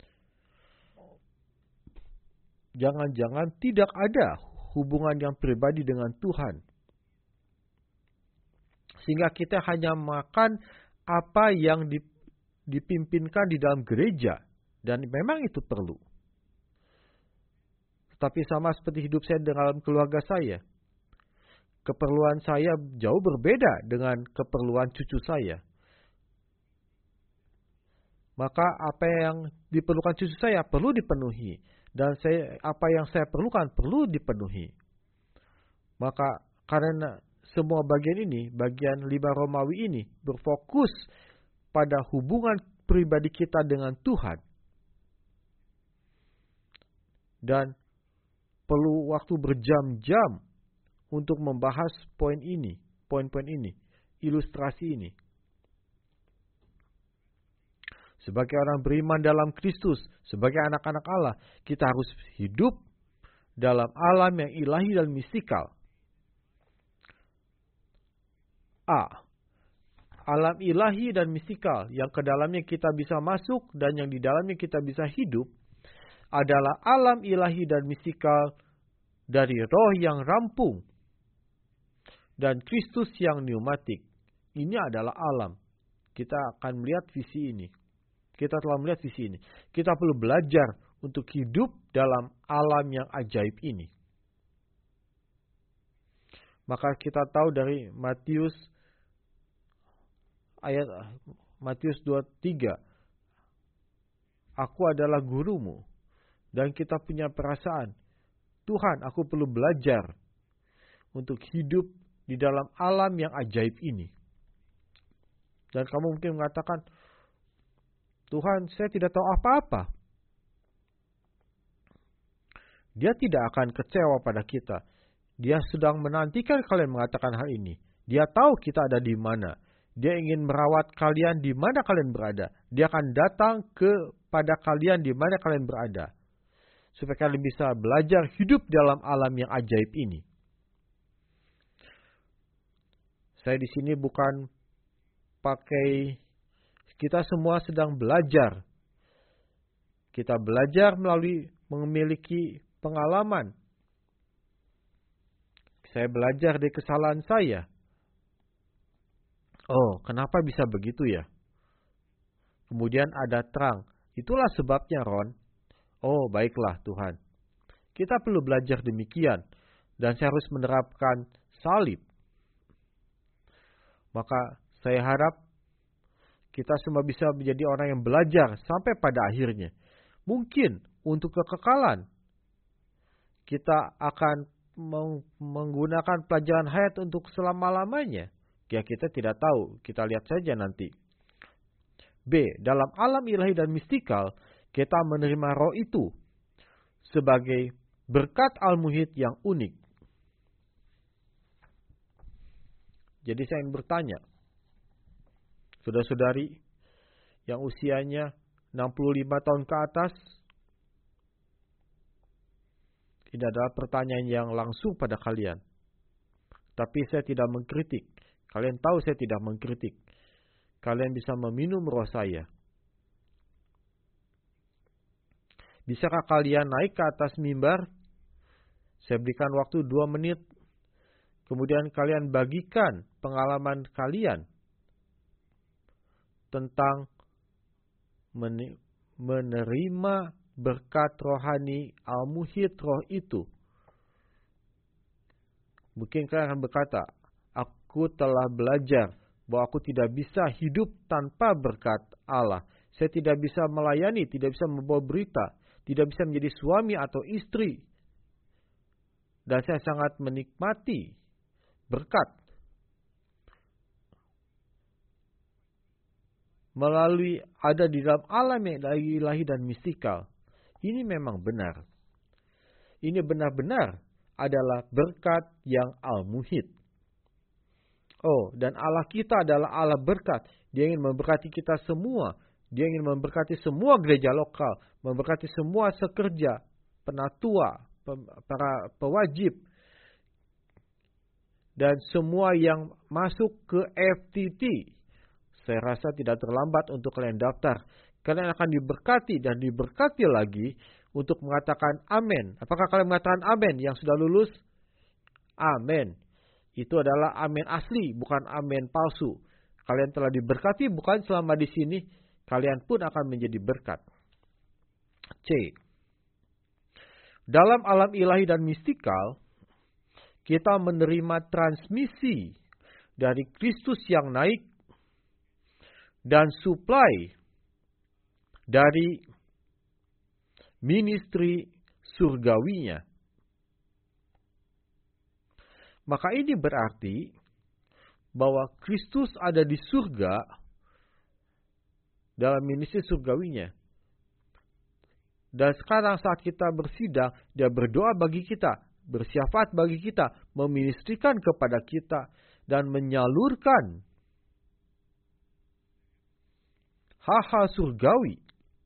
Jangan-jangan tidak ada hubungan yang pribadi dengan Tuhan. Sehingga kita hanya makan apa yang dipimpinkan di dalam gereja. Dan memang itu perlu. Tapi sama seperti hidup saya dalam keluarga saya. Keperluan saya jauh berbeda dengan keperluan cucu saya. Maka apa yang diperlukan cucu saya perlu dipenuhi. Dan saya, apa yang saya perlukan perlu dipenuhi. Maka karena semua bagian ini, bagian lima Romawi ini berfokus pada hubungan pribadi kita dengan Tuhan. Dan perlu waktu berjam-jam untuk membahas poin ini, poin-poin ini, ilustrasi ini. Sebagai orang beriman dalam Kristus, sebagai anak-anak Allah, kita harus hidup dalam alam yang ilahi dan mistikal. A. Alam ilahi dan mistikal yang ke dalamnya kita bisa masuk dan yang di dalamnya kita bisa hidup adalah alam ilahi dan mistikal dari roh yang rampung dan Kristus yang pneumatik. Ini adalah alam. Kita akan melihat visi ini. Kita telah melihat visi ini. Kita perlu belajar untuk hidup dalam alam yang ajaib ini. Maka kita tahu dari Matius ayat Matius dua puluh tiga. Aku adalah gurumu. Dan kita punya perasaan, Tuhan, aku perlu belajar untuk hidup di dalam alam yang ajaib ini. Dan kamu mungkin mengatakan, Tuhan, saya tidak tahu apa-apa. Dia tidak akan kecewa pada kita. Dia sedang menantikan kalian mengatakan hal ini. Dia tahu kita ada di mana. Dia ingin merawat kalian di mana kalian berada. Dia akan datang kepada kalian di mana kalian berada. Supaya kalian bisa belajar hidup dalam alam yang ajaib ini. Saya di sini bukan pakai, kita semua sedang belajar. Kita belajar melalui memiliki pengalaman. Saya belajar dari kesalahan saya. Oh, kenapa bisa begitu ya? Kemudian ada terang. Itulah sebabnya, Ron. Oh, baiklah Tuhan. Kita perlu belajar demikian. Dan saya harus menerapkan salib. Maka saya harap kita semua bisa menjadi orang yang belajar sampai pada akhirnya. Mungkin untuk kekekalan kita akan menggunakan pelajaran hayat untuk selama-lamanya. Ya kita tidak tahu, kita lihat saja nanti. B. Dalam alam ilahi dan mistikal, kita menerima roh itu sebagai berkat al-muhid yang unik. Jadi saya ingin bertanya, saudara-saudari yang usianya enam puluh lima tahun ke atas, ini adalah pertanyaan yang langsung pada kalian. Tapi saya tidak mengkritik. Kalian tahu saya tidak mengkritik. Kalian bisa meminum roh saya. Bisakah kalian naik ke atas mimbar? Saya berikan waktu dua menit. Kemudian kalian bagikan pengalaman kalian tentang menerima berkat rohani al-muhid roh itu. Mungkin kalian akan berkata, aku telah belajar bahwa aku tidak bisa hidup tanpa berkat Allah. Saya tidak bisa melayani, tidak bisa membawa berita, tidak bisa menjadi suami atau istri. Dan saya sangat menikmati berkat melalui ada di dalam alam yang ilahi dan mistikal. Ini memang benar. Ini benar-benar adalah berkat yang al-muhid. Oh, dan Allah kita adalah Allah berkat. Dia ingin memberkati kita semua. Dia ingin memberkati semua gereja lokal, memberkati semua sekerja, penatua, para pewajib, dan semua yang masuk ke F T T. Saya rasa tidak terlambat untuk kalian daftar. Kalian akan diberkati dan diberkati lagi untuk mengatakan amin. Apakah kalian mengatakan amin yang sudah lulus? Amin. Itu adalah amin asli, bukan amin palsu. Kalian telah diberkati bukan selama di sini, kalian pun akan menjadi berkat. C. Dalam alam ilahi dan mistikal, kita menerima transmisi dari Kristus yang naik dan suplai dari ministry surgawinya. Maka ini berarti bahwa Kristus ada di surga dalam ministry surgawinya. Dan sekarang saat kita bersidang, dia berdoa bagi kita, bersyafaat bagi kita, meministrikan kepada kita, dan menyalurkan hal-hal surgawi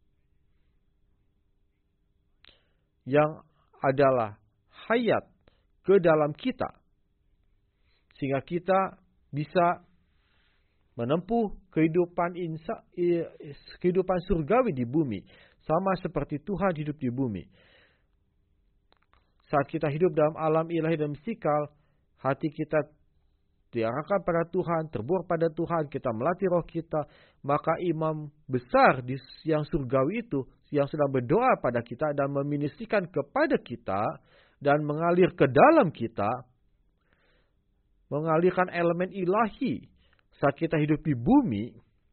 yang adalah hayat ke dalam kita. Sehingga kita bisa menempuh kehidupan insa, kehidupan surgawi di bumi. Sama seperti Tuhan hidup di bumi. Saat kita hidup dalam alam ilahi dan mistikal, hati kita diarahkan pada Tuhan, terbuat pada Tuhan, kita melatih roh kita, maka imam besar yang surgawi itu, yang sedang berdoa pada kita dan meministrikan kepada kita, dan mengalir ke dalam kita, mengalirkan elemen ilahi saat kita hidup di bumi,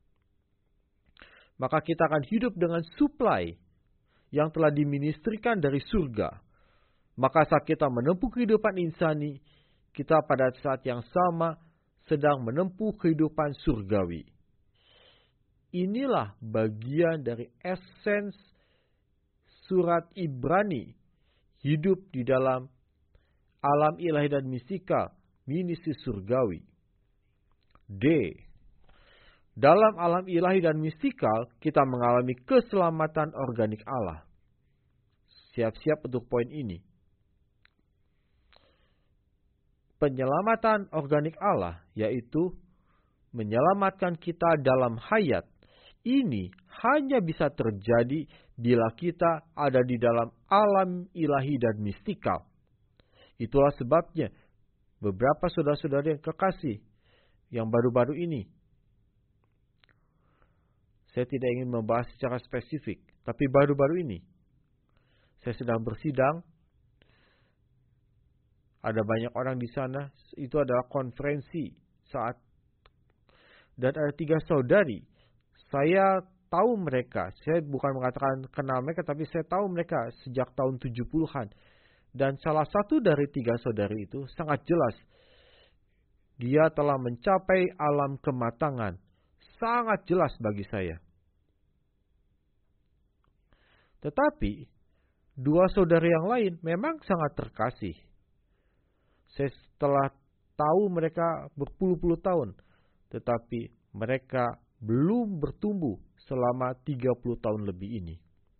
maka kita akan hidup dengan supply yang telah diministrikan dari surga. Maka saat kita menempuh kehidupan insani, kita pada saat yang sama sedang menempuh kehidupan surgawi. Inilah bagian dari esens surat Ibrani, hidup di dalam alam ilahi dan mistika, ministry surgawi. D. Dalam alam ilahi dan mistikal, kita mengalami keselamatan organik Allah. Siap-siap untuk poin ini. Penyelamatan organik Allah, yaitu menyelamatkan kita dalam hayat. Ini hanya bisa terjadi bila kita ada di dalam alam ilahi dan mistikal. Itulah sebabnya beberapa saudara-saudara yang kekasih, yang baru-baru ini, saya tidak ingin membahas secara spesifik, tapi baru-baru ini saya sedang bersidang. Ada banyak orang di sana. Itu adalah konferensi saat, dan ada tiga saudari. Saya tahu mereka. Saya bukan mengatakan kenal mereka, tapi saya tahu mereka sejak tahun tujuh puluhan. Dan salah satu dari tiga saudari itu sangat jelas, dia telah mencapai alam kematangan. Sangat jelas bagi saya. Tetapi dua saudara yang lain memang sangat terkasih. Saya telah tahu mereka berpuluh-puluh tahun, tetapi mereka belum bertumbuh selama tiga puluh tahun lebih ini.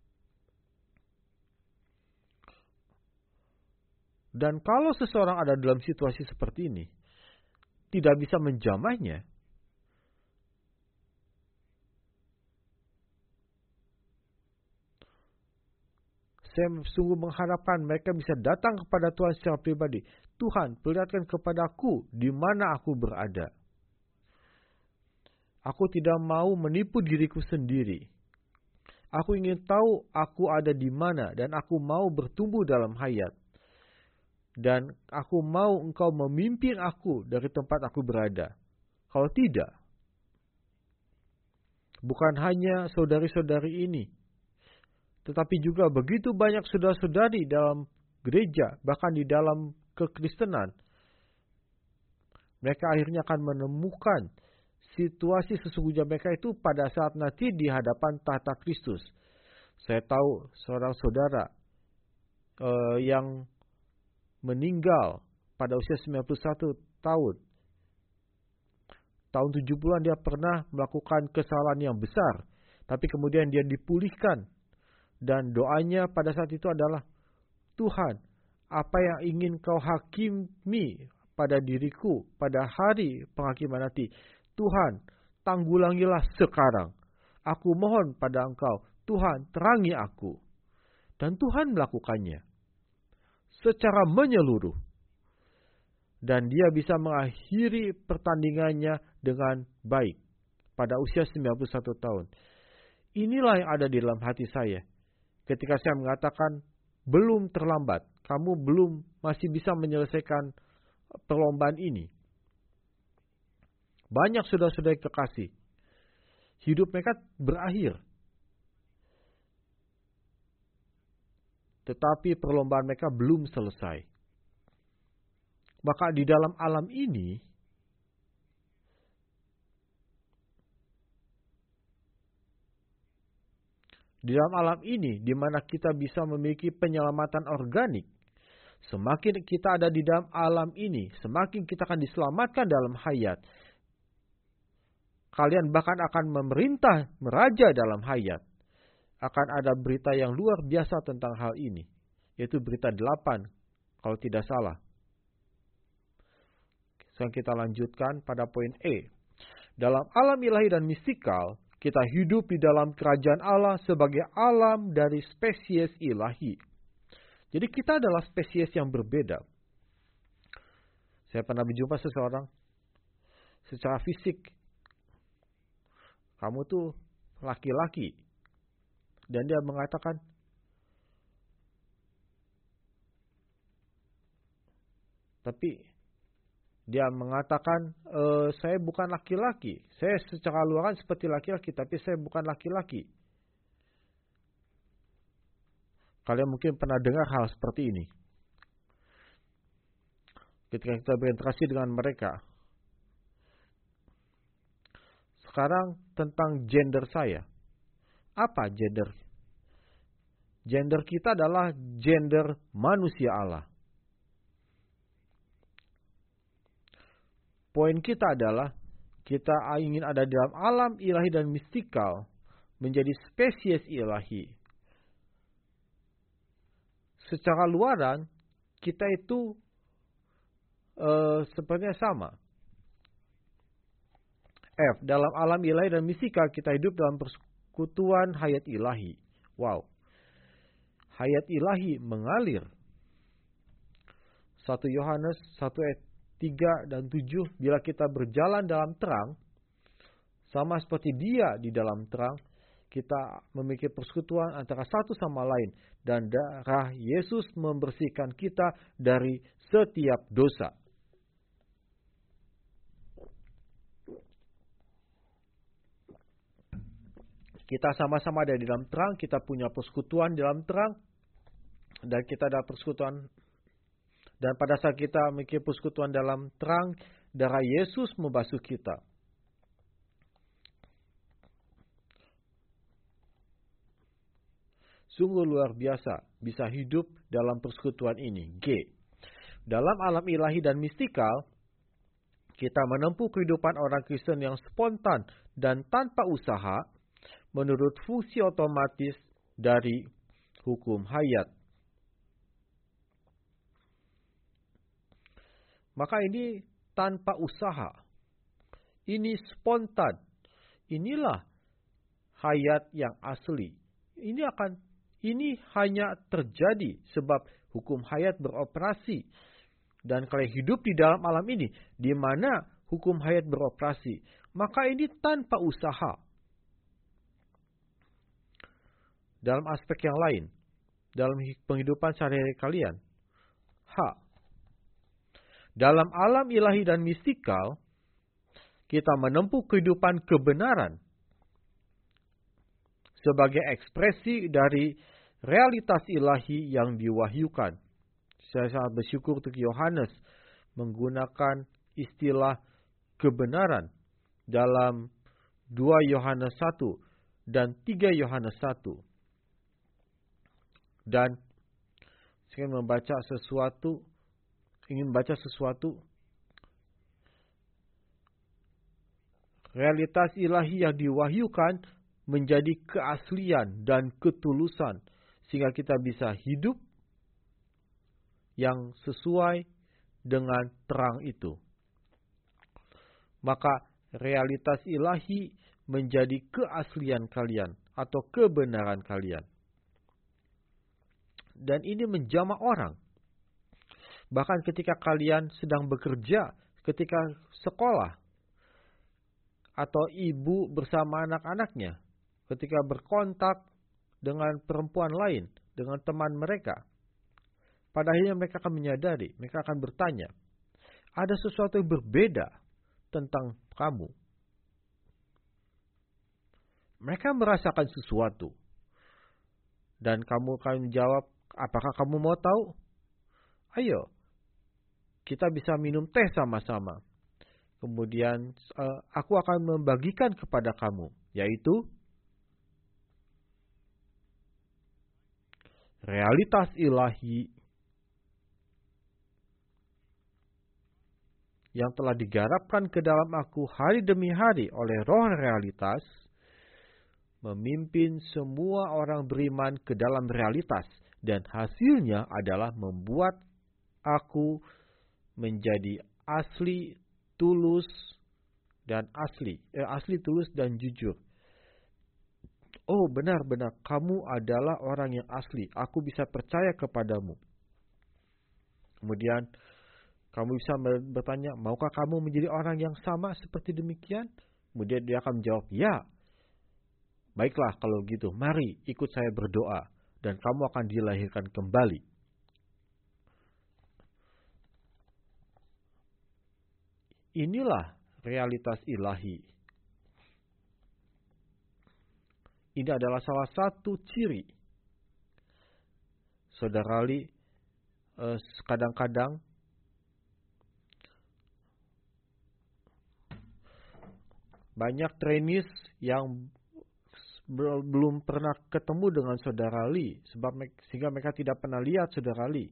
Dan kalau seseorang ada dalam situasi seperti ini, tidak bisa menjamahnya, saya sungguh mengharapkan mereka bisa datang kepada Tuhan secara pribadi. Tuhan, perlihatkan kepadaku di mana aku berada. Aku tidak mau menipu diriku sendiri. Aku ingin tahu aku ada di mana dan aku mau bertumbuh dalam hayat. Dan aku mau engkau memimpin aku dari tempat aku berada. Kalau tidak, bukan hanya saudari-saudari ini, tetapi juga begitu banyak saudara-saudari dalam gereja, bahkan di dalam kekristenan. Mereka akhirnya akan menemukan situasi sesungguhnya mereka itu pada saat nanti di hadapan tahta Kristus. Saya tahu seorang saudara uh, yang meninggal pada usia sembilan puluh satu tahun. Tahun tujuh puluhan dia pernah melakukan kesalahan yang besar, tapi kemudian dia dipulihkan. Dan doanya pada saat itu adalah, Tuhan, apa yang ingin kau hakimi pada diriku pada hari penghakiman nanti. Tuhan, tanggulangilah sekarang. Aku mohon pada Engkau, Tuhan, terangi aku. Dan Tuhan melakukannya secara menyeluruh. Dan dia bisa mengakhiri pertandingannya dengan baik pada usia sembilan puluh satu tahun. Inilah yang ada di dalam hati saya. Ketika saya mengatakan, belum terlambat. Kamu belum masih bisa menyelesaikan perlombaan ini. Banyak saudara-saudara kekasih. Hidup mereka berakhir. Tetapi perlombaan mereka belum selesai. Maka di dalam alam ini, di dalam alam ini, di mana kita bisa memiliki penyelamatan organik, semakin kita ada di dalam alam ini, semakin kita akan diselamatkan dalam hayat. Kalian bahkan akan memerintah, meraja dalam hayat. Akan ada berita yang luar biasa tentang hal ini. Yaitu berita delapan, kalau tidak salah. Sekarang kita lanjutkan pada poin E. Dalam alam ilahi dan mistikal, kita hidup di dalam kerajaan Allah sebagai alam dari spesies ilahi. Jadi kita adalah spesies yang berbeda. Saya pernah berjumpa seseorang secara fisik. Kamu tuh laki-laki. Dan dia mengatakan, tapi dia mengatakan, e, saya bukan laki-laki. Saya secara luaran seperti laki-laki, tapi saya bukan laki-laki. Kalian mungkin pernah dengar hal seperti ini. Ketika kita berinteraksi dengan mereka. Sekarang tentang gender saya. Apa gender? Gender kita adalah gender manusia Allah. Poin kita adalah kita ingin ada dalam alam ilahi dan mistikal menjadi spesies ilahi. Secara luaran kita itu uh, sepertinya sama. F. Dalam alam ilahi dan mistikal kita hidup dalam persekutuan hayat ilahi. Wow. Hayat ilahi mengalir. satu Yohanes satu ayat tiga dan tujuh. Bila kita berjalan dalam terang, sama seperti dia di dalam terang, kita memiliki persekutuan antara satu sama lain. Dan darah Yesus membersihkan kita dari setiap dosa. Kita sama-sama ada di dalam terang, kita punya persekutuan dalam terang, dan kita ada persekutuan, dan pada saat kita memiliki persekutuan dalam terang, darah Yesus membasuh kita. Sungguh luar biasa bisa hidup dalam persekutuan ini. G. Dalam alam ilahi dan mistikal, kita menempuh kehidupan orang Kristen yang spontan dan tanpa usaha, menurut fungsi otomatis dari hukum hayat. Maka ini tanpa usaha. Ini spontan. Inilah hayat yang asli. Ini akan ini hanya terjadi sebab hukum hayat beroperasi. Dan kalian hidup di dalam alam ini, di mana hukum hayat beroperasi, maka ini tanpa usaha. Dalam aspek yang lain, dalam penghidupan sehari-hari kalian. H. Dalam alam ilahi dan mistikal, kita menempuh kehidupan kebenaran sebagai ekspresi dari realitas ilahi yang diwahyukan. Saya sangat bersyukur untuk Yohanes menggunakan istilah kebenaran dalam dua Yohanes satu dan tiga Yohanes satu. Dan saya ingin membaca sesuatu, ingin baca sesuatu. Realitas ilahi yang diwahyukan menjadi keaslian dan ketulusan, sehingga kita bisa hidup yang sesuai dengan terang itu. Maka realitas ilahi menjadi keaslian kalian atau kebenaran kalian. Dan ini menjamah orang. Bahkan ketika kalian sedang bekerja, ketika sekolah, atau ibu bersama anak-anaknya, ketika berkontak dengan perempuan lain, dengan teman mereka, pada akhirnya mereka akan menyadari, mereka akan bertanya, ada sesuatu yang berbeda tentang kamu. Mereka merasakan sesuatu. Dan kamu akan menjawab, apakah kamu mau tahu? Ayo, kita bisa minum teh sama-sama. Kemudian uh, aku akan membagikan kepada kamu, yaitu realitas ilahi yang telah digarapkan ke dalam aku hari demi hari oleh roh realitas, memimpin semua orang beriman ke dalam realitas, dan hasilnya adalah membuat aku menjadi asli, tulus, dan asli, eh, asli, tulus, dan jujur. Oh, benar-benar kamu adalah orang yang asli. Aku bisa percaya kepadamu. Kemudian kamu bisa bertanya, maukah kamu menjadi orang yang sama seperti demikian? Kemudian dia akan menjawab, ya. Baiklah kalau gitu, mari ikut saya berdoa dan kamu akan dilahirkan kembali. Inilah realitas ilahi. Ini adalah salah satu ciri. Saudara Ali, eh, kadang-kadang banyak trainees yang belum pernah ketemu dengan saudara Lee, sebab sehingga mereka tidak pernah lihat saudara Lee.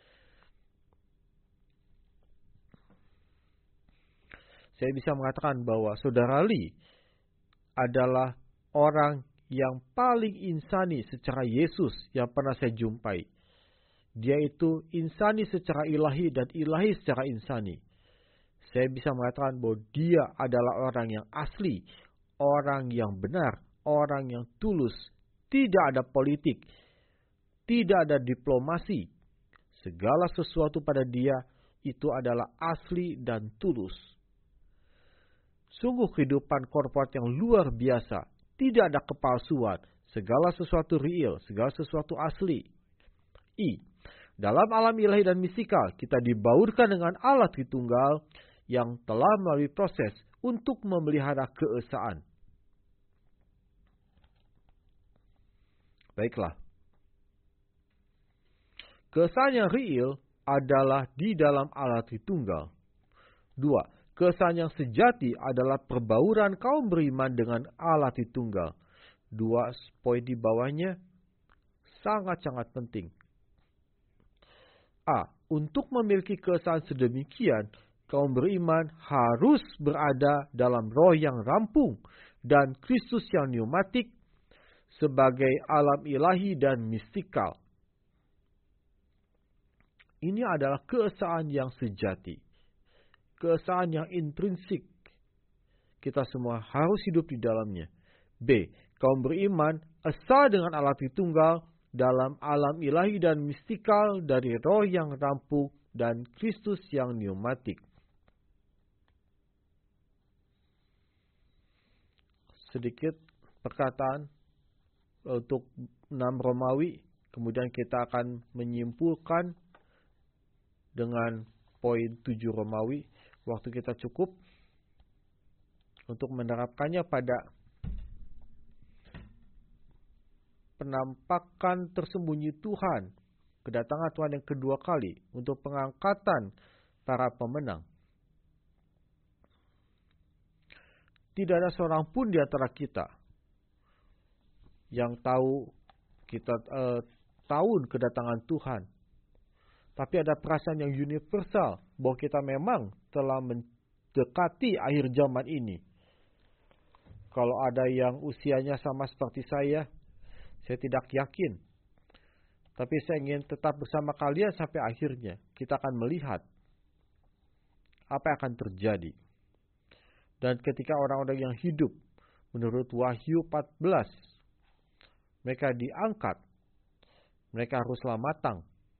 Saya bisa mengatakan bahwa saudara Lee adalah orang yang paling insani secara Yesus yang pernah saya jumpai. Dia itu insani secara ilahi dan ilahi secara insani. Saya bisa mengatakan bahwa dia adalah orang yang asli, orang yang benar, orang yang tulus, tidak ada politik, tidak ada diplomasi. Segala sesuatu pada dia itu adalah asli dan tulus. Sungguh kehidupan korporat yang luar biasa, tidak ada kepalsuan, segala sesuatu real, segala sesuatu asli. I. Dalam alam ilahi dan mistikal, kita dibaurkan dengan Allah Tritunggal yang telah melalui proses untuk memelihara keesaan. Baiklah. Keesaan yang real adalah di dalam Allah Tritunggal. Dua, keesaan yang sejati adalah perbauran kaum beriman dengan Allah Tritunggal. Dua poin di bawahnya sangat-sangat penting. A. Untuk memiliki keesaan sedemikian, kaum beriman harus berada dalam roh yang rampung dan Kristus yang pneumatik sebagai alam ilahi dan mistikal. Ini adalah keesaan yang sejati. Keesaan yang intrinsik. Kita semua harus hidup di dalamnya. B. Kaum beriman esa dengan Allah Tritunggal dalam alam ilahi dan mistikal dari roh yang rampung dan Kristus yang pneumatik. Sedikit perkataan untuk enam Romawi, kemudian kita akan menyimpulkan dengan poin tujuh Romawi. Waktu kita cukup untuk menerapkannya pada penampakan tersembunyi Tuhan, kedatangan Tuhan yang kedua kali untuk pengangkatan para pemenang. Tidak ada seorang pun di antara kita yang tahu kita eh, tahun kedatangan Tuhan. Tapi ada perasaan yang universal bahwa kita memang telah mendekati akhir zaman ini. Kalau ada yang usianya sama seperti saya, saya tidak yakin. Tapi saya ingin tetap bersama kalian sampai akhirnya. Kita akan melihat apa yang akan terjadi. Dan ketika orang-orang yang hidup menurut Wahyu empat belas, mereka diangkat, mereka haruslah matang.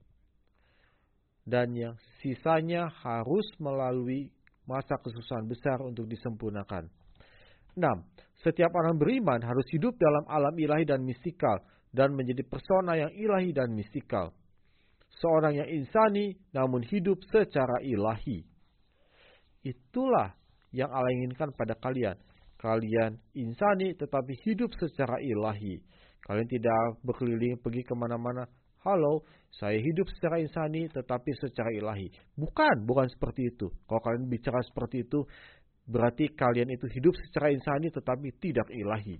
Dan yang sisanya harus melalui masa kesusahan besar untuk disempurnakan. enam. Setiap orang beriman harus hidup dalam alam ilahi dan mistikal dan menjadi persona yang ilahi dan mistikal. Seorang yang insani namun hidup secara ilahi. Itulah yang Allah inginkan pada kalian. Kalian insani tetapi hidup secara ilahi. Kalian tidak berkeliling pergi kemana-mana. Halo, saya hidup secara insani tetapi secara ilahi. Bukan, bukan seperti itu. Kalau kalian bicara seperti itu, berarti kalian itu hidup secara insani tetapi tidak ilahi.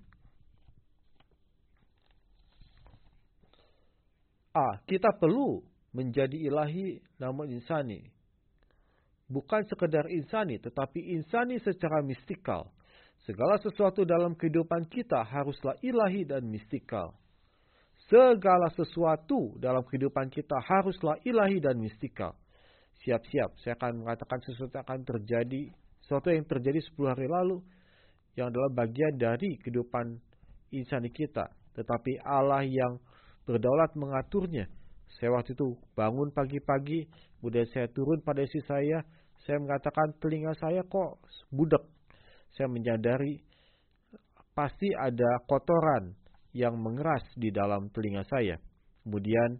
A. Kita perlu menjadi ilahi namun insani. Bukan sekedar insani tetapi insani secara mistikal. Segala sesuatu dalam kehidupan kita haruslah ilahi dan mistikal. Segala sesuatu dalam kehidupan kita haruslah ilahi dan mistikal. Siap-siap, saya akan mengatakan sesuatu yang akan terjadi, sesuatu yang terjadi sepuluh hari lalu, yang adalah bagian dari kehidupan insani kita. Tetapi Allah yang berdaulat mengaturnya. Saya waktu itu bangun pagi-pagi, kemudian saya turun pada istri saya, saya mengatakan telinga saya kok budak. Saya menyadari pasti ada kotoran yang mengeras di dalam telinga saya. Kemudian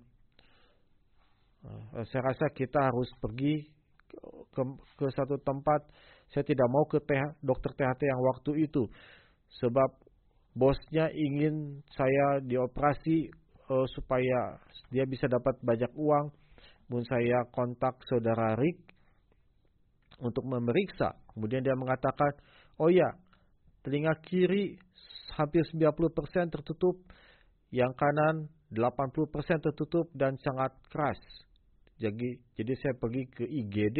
saya rasa kita harus pergi ke, ke, ke satu tempat. Saya tidak mau ke T H, dokter T H T yang waktu itu. Sebab bosnya ingin saya dioperasi uh, supaya dia bisa dapat banyak uang. Kemudian saya kontak saudara Rick untuk memeriksa. Kemudian dia mengatakan, oh ya, telinga kiri hampir sembilan puluh persen tertutup, yang kanan delapan puluh persen tertutup dan sangat keras. Jadi, jadi saya pergi ke I G D.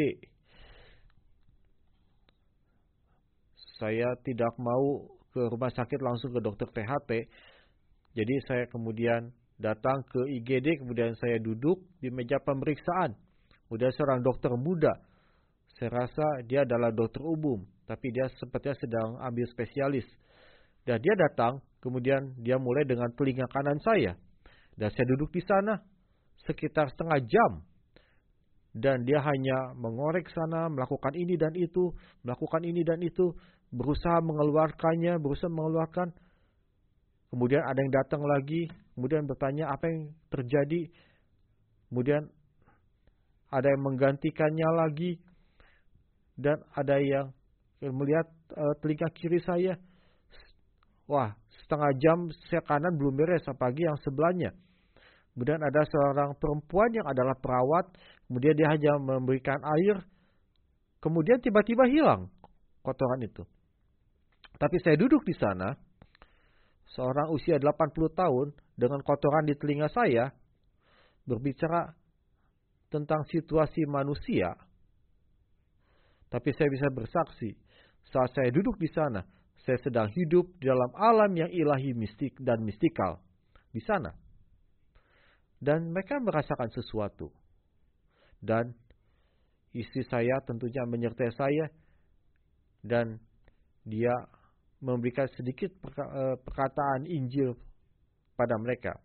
Saya tidak mau ke rumah sakit langsung ke dokter T H T. Jadi saya kemudian datang ke I G D, kemudian saya duduk di meja pemeriksaan. Kemudian seorang dokter muda. Saya rasa dia adalah dokter umum, tapi dia sepertinya sedang ambil spesialis. Dan dia datang, kemudian dia mulai dengan telinga kanan saya. Dan saya duduk di sana sekitar setengah jam. Dan dia hanya mengorek sana, melakukan ini dan itu, melakukan ini dan itu, berusaha mengeluarkannya, berusaha mengeluarkan. Kemudian ada yang datang lagi, kemudian bertanya apa yang terjadi. Kemudian ada yang menggantikannya lagi. Dan ada yang melihat uh, telinga kiri saya. Wah, setengah jam saya kanan belum beres, apalagi yang sebelahnya. Kemudian ada seorang perempuan yang adalah perawat. Kemudian dia hanya memberikan air. Kemudian tiba-tiba hilang kotoran itu. Tapi saya duduk di sana. Seorang usia delapan puluh tahun dengan kotoran di telinga saya. Berbicara tentang situasi manusia. Tapi saya bisa bersaksi. Saat saya duduk di sana. Saya sedang hidup dalam alam yang ilahi mistik dan mistikal. Di sana. Dan mereka merasakan sesuatu. Dan istri saya tentunya menyertai saya. Dan dia memberikan sedikit perkataan Injil pada mereka.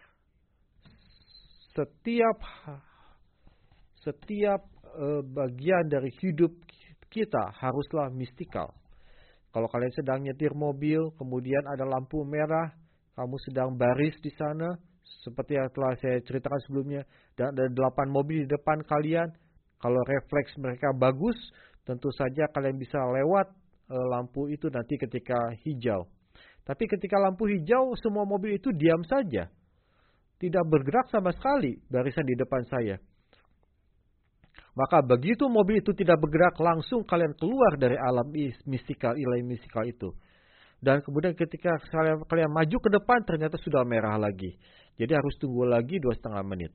Setiap setiap bagian dari hidup kita haruslah mistikal. Kalau kalian sedang nyetir mobil, kemudian ada lampu merah, kamu sedang baris di sana, seperti yang telah saya ceritakan sebelumnya, dan ada delapan mobil di depan kalian. Kalau refleks mereka bagus, tentu saja kalian bisa lewat e, lampu itu nanti ketika hijau. Tapi ketika lampu hijau, semua mobil itu diam saja. Tidak bergerak sama sekali barisan di depan saya. Maka begitu mobil itu tidak bergerak, langsung kalian keluar dari alam mistikal, ilahi mistikal itu. Dan kemudian ketika kalian, kalian maju ke depan, ternyata sudah merah lagi. Jadi harus tunggu lagi dua setengah menit.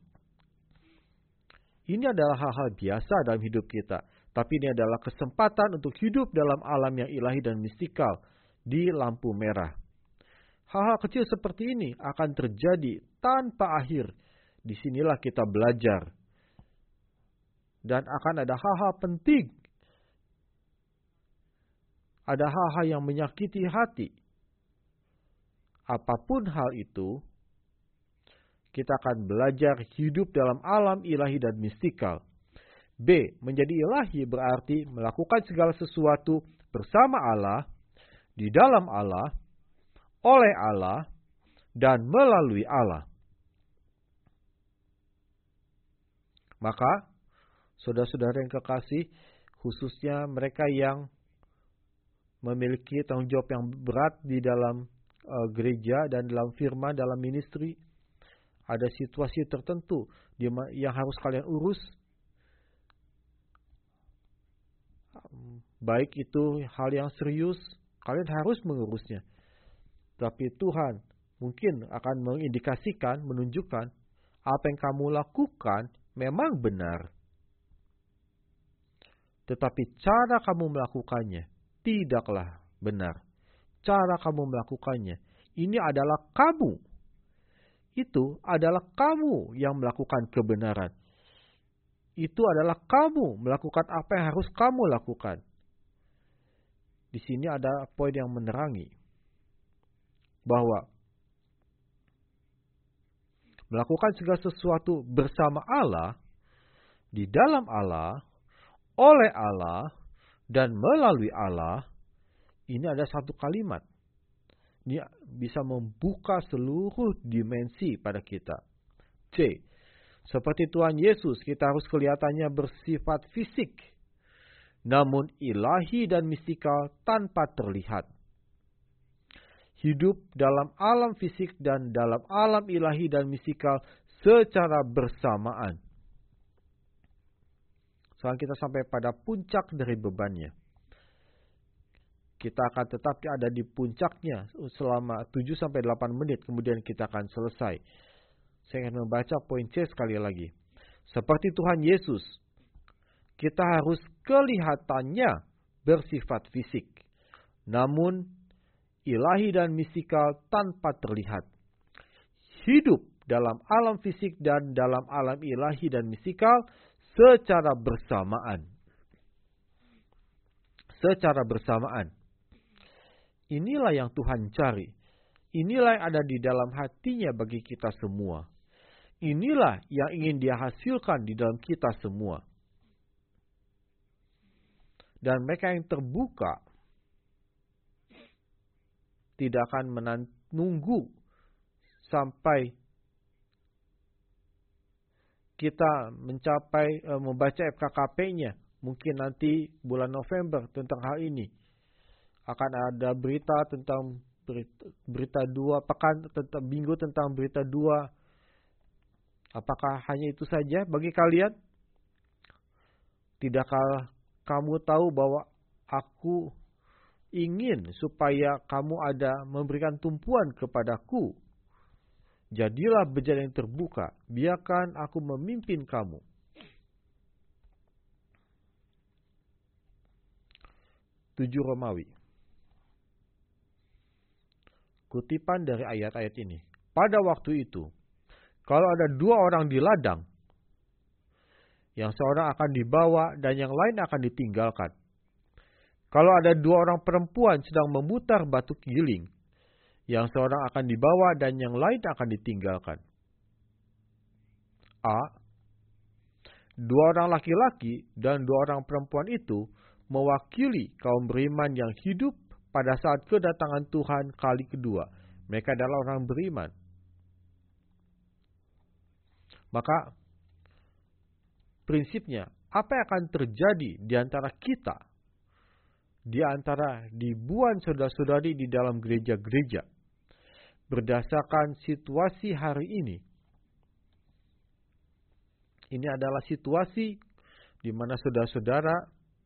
Ini adalah hal-hal biasa dalam hidup kita. Tapi ini adalah kesempatan untuk hidup dalam alam yang ilahi dan mistikal di lampu merah. Hal-hal kecil seperti ini akan terjadi tanpa akhir. Disinilah kita belajar. Dan akan ada hal-hal penting. ada hal-hal yang menyakiti hati. Apapun hal itu, kita akan belajar hidup dalam alam ilahi dan mistikal. B. Menjadi ilahi berarti melakukan segala sesuatu bersama Allah, di dalam Allah, oleh Allah, dan melalui Allah. Maka, saudara-saudara yang kekasih, khususnya mereka yang memiliki tanggung jawab yang berat di dalam uh, gereja dan dalam firman, dalam ministry, ada situasi tertentu yang harus kalian urus. Baik itu hal yang serius, kalian harus mengurusnya. Tapi Tuhan mungkin akan mengindikasikan, menunjukkan apa yang kamu lakukan memang benar. Tetapi cara kamu melakukannya tidaklah benar. Cara kamu melakukannya, ini adalah kamu. Itu adalah kamu yang melakukan kebenaran. Itu adalah kamu melakukan apa yang harus kamu lakukan. Di sini ada poin yang menerangi bahwa melakukan segala sesuatu bersama Allah, di dalam Allah, oleh Allah, dan melalui Allah, ini ada satu kalimat. Ini bisa membuka seluruh dimensi pada kita. C. Seperti Tuhan Yesus, kita harus kelihatannya bersifat fisik, namun ilahi dan mistikal tanpa terlihat. Hidup dalam alam fisik dan dalam alam ilahi dan mistikal secara bersamaan. Sekarang kita sampai pada puncak dari bebannya. Kita akan tetap ada di puncaknya selama tujuh sampai delapan menit, kemudian kita akan selesai. Saya akan membaca poin C sekali lagi. Seperti Tuhan Yesus, kita harus kelihatannya bersifat fisik, namun ilahi dan mistikal tanpa terlihat. Hidup dalam alam fisik dan dalam alam ilahi dan mistikal secara bersamaan. Secara bersamaan. Inilah yang Tuhan cari. Inilah yang ada di dalam hatinya bagi kita semua. Inilah yang ingin Dia hasilkan di dalam kita semua. Dan mereka yang terbuka tidak akan menunggu sampai kita mencapai e, membaca F K K P-nya. Mungkin nanti bulan November tentang hal ini. Akan ada berita tentang berita, berita dua, pekan tentang minggu tentang berita dua. Apakah hanya itu saja bagi kalian? Tidakkah kamu tahu bahwa aku ingin supaya kamu ada memberikan tumpuan kepadaku? Jadilah berjalan yang terbuka, biarkan aku memimpin kamu. tujuh Romawi. Kutipan dari ayat-ayat ini. Pada waktu itu, kalau ada dua orang di ladang, yang seorang akan dibawa dan yang lain akan ditinggalkan. Kalau ada dua orang perempuan sedang memutar batu giling, yang seorang akan dibawa dan yang lain akan ditinggalkan. A. Dua orang laki-laki dan dua orang perempuan itu mewakili kaum beriman yang hidup pada saat kedatangan Tuhan kali kedua. Mereka adalah orang beriman. Maka prinsipnya, apa yang akan terjadi di antara kita, di antara ribuan saudara-saudari di dalam gereja-gereja, berdasarkan situasi hari ini. Ini adalah situasi di mana saudara-saudara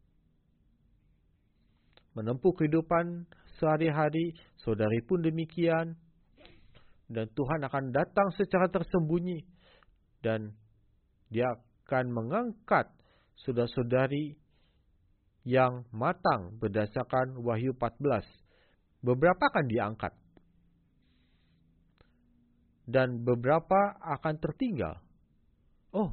menempuh kehidupan sehari-hari, saudari pun demikian, dan Tuhan akan datang secara tersembunyi, dan Dia akan mengangkat saudara-saudari yang matang berdasarkan Wahyu empat belas. Beberapa akan diangkat. Dan beberapa akan tertinggal. Oh,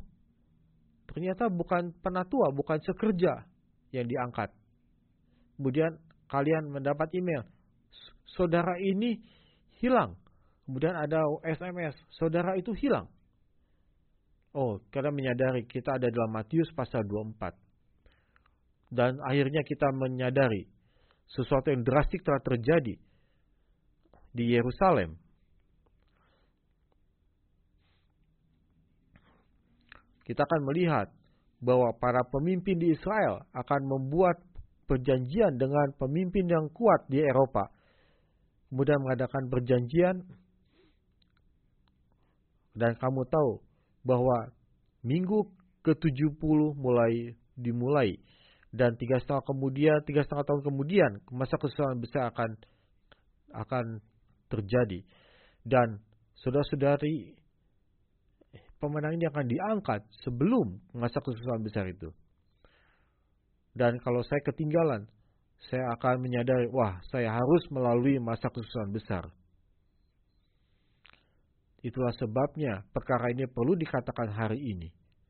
ternyata bukan penatua, bukan sekerja yang diangkat. Kemudian kalian mendapat email, saudara ini hilang. Kemudian ada S M S, saudara itu hilang. Oh, karena menyadari kita ada dalam Matius pasal dua puluh empat. Dan akhirnya kita menyadari sesuatu yang drastik telah terjadi di Yerusalem. Kita akan melihat bahwa para pemimpin di Israel akan membuat perjanjian dengan pemimpin yang kuat di Eropa. Kemudian mengadakan perjanjian. Dan kamu tahu bahwa minggu ke tujuh puluh mulai dimulai. Dan tiga setengah kemudian, tiga setengah tahun kemudian, masa kesusahan besar akan akan terjadi. Dan saudara-saudari, pemenang ini akan diangkat sebelum masa kesusahan besar itu. Dan kalau saya ketinggalan, saya akan menyadari, wah, saya harus melalui masa kesusahan besar. Itulah sebabnya perkara ini perlu dikatakan hari ini.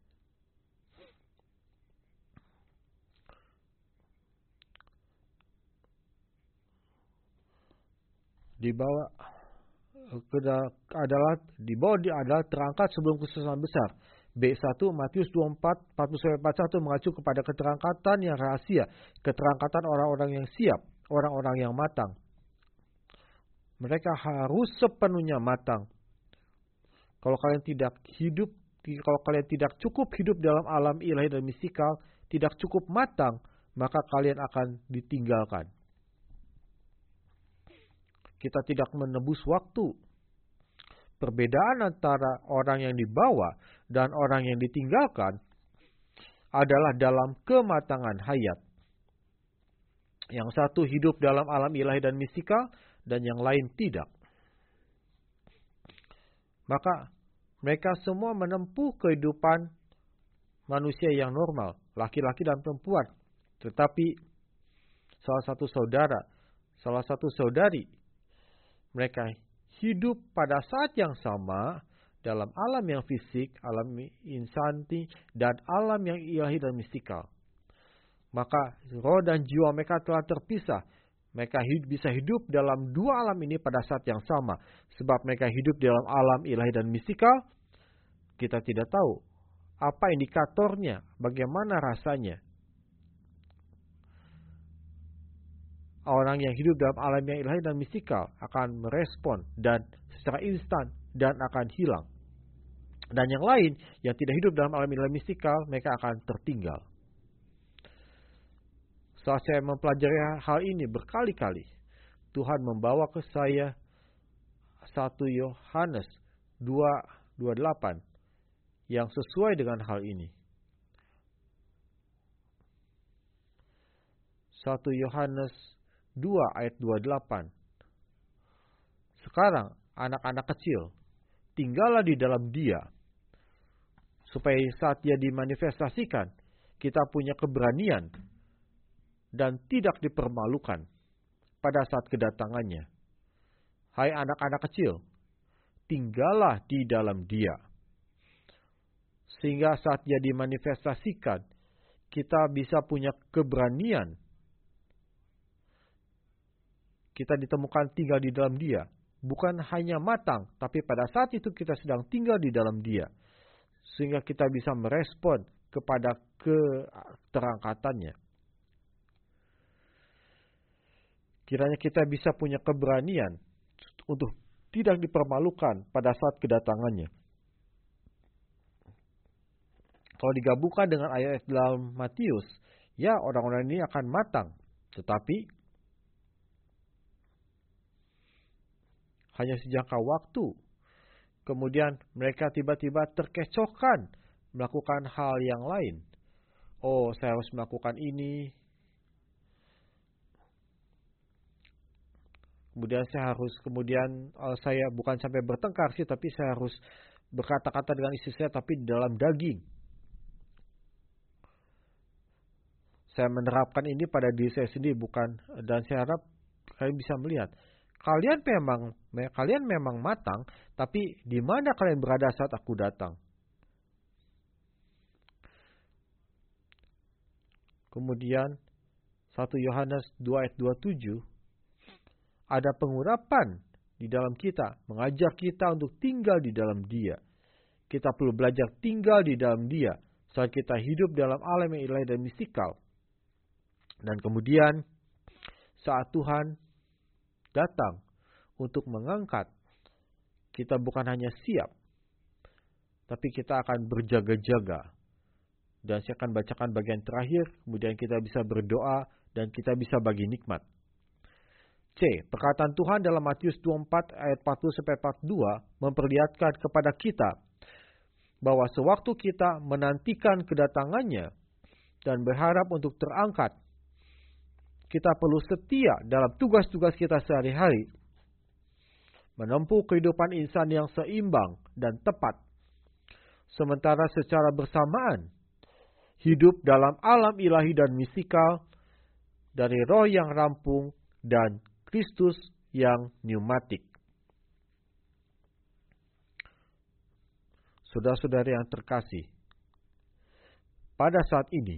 Di bawah adalah di bawah dia adalah terangkat sebelum kesusahan besar. B satu Matius dua puluh empat, empat puluh sampai empat puluh satu mengacu kepada keterangkatan yang rahasia, keterangkatan orang-orang yang siap, orang-orang yang matang. Mereka harus sepenuhnya matang. Kalau kalian tidak hidup, kalau kalian tidak cukup hidup dalam alam ilahi dan mistikal, tidak cukup matang, maka kalian akan ditinggalkan. Kita tidak menebus waktu. Perbedaan antara orang yang dibawa dan orang yang ditinggalkan adalah dalam kematangan hayat. Yang satu hidup dalam alam ilahi dan mistikal, dan yang lain tidak. Maka mereka semua menempuh kehidupan manusia yang normal, laki-laki dan perempuan. Tetapi salah satu saudara, salah satu saudari, mereka hidup pada saat yang sama dalam alam yang fisik, alam insanti, dan alam yang ilahi dan mistikal. Maka roh dan jiwa mereka telah terpisah. Mereka hidup, bisa hidup dalam dua alam ini pada saat yang sama. Sebab mereka hidup dalam alam ilahi dan mistikal, kita tidak tahu apa indikatornya, bagaimana rasanya. Orang yang hidup dalam alam yang ilahi dan mistikal akan merespon dan secara instan dan akan hilang. Dan yang lain yang tidak hidup dalam alam ilahi dan mistikal, mereka akan tertinggal. Saat saya mempelajari hal ini berkali-kali, Tuhan membawa ke saya satu Yohanes dua dua puluh delapan yang sesuai dengan hal ini. satu Yohanes dua ayat dua puluh delapan. Sekarang anak-anak kecil, tinggallah di dalam Dia, supaya saat Dia dimanifestasikan, kita punya keberanian dan tidak dipermalukan pada saat kedatangannya. Hai anak-anak kecil, tinggallah di dalam Dia, sehingga saat Dia dimanifestasikan, kita bisa punya keberanian. Kita ditemukan tinggal di dalam Dia. Bukan hanya matang, tapi pada saat itu kita sedang tinggal di dalam Dia. Sehingga kita bisa merespon kepada keterangkatannya. Kiranya kita bisa punya keberanian untuk tidak dipermalukan pada saat kedatangannya. Kalau digabungkan dengan ayat dalam Matius, ya orang-orang ini akan matang. Tetapi hanya sejangka waktu. Kemudian mereka tiba-tiba terkecohkan melakukan hal yang lain. Oh, saya harus melakukan ini. Kemudian saya harus, kemudian uh, saya bukan sampai bertengkar sih, tapi saya harus berkata-kata dengan istri saya, tapi di dalam daging. Saya menerapkan ini pada diri saya sendiri, bukan, dan saya harap kalian bisa melihat. Kalian memang kalian memang matang, tapi di mana kalian berada saat aku datang? Kemudian satu Yohanes dua ayat dua puluh tujuh, ada pengurapan di dalam kita, mengajar kita untuk tinggal di dalam Dia. Kita perlu belajar tinggal di dalam Dia saat kita hidup dalam alam yang ilahi dan mistikal. Dan kemudian saat Tuhan datang untuk mengangkat, kita bukan hanya siap, tapi kita akan berjaga-jaga. Dan saya akan bacakan bagian terakhir, kemudian kita bisa berdoa dan kita bisa bagi nikmat. C. Perkataan Tuhan dalam Matius dua puluh empat ayat empat puluh sampai empat puluh dua memperlihatkan kepada kita bahwa sewaktu kita menantikan kedatangannya dan berharap untuk terangkat, kita perlu setia dalam tugas-tugas kita sehari-hari, menempuh kehidupan insan yang seimbang dan tepat, sementara secara bersamaan hidup dalam alam ilahi dan mistikal dari roh yang rampung dan Kristus yang pneumatik. Saudara-saudara yang terkasih, pada saat ini,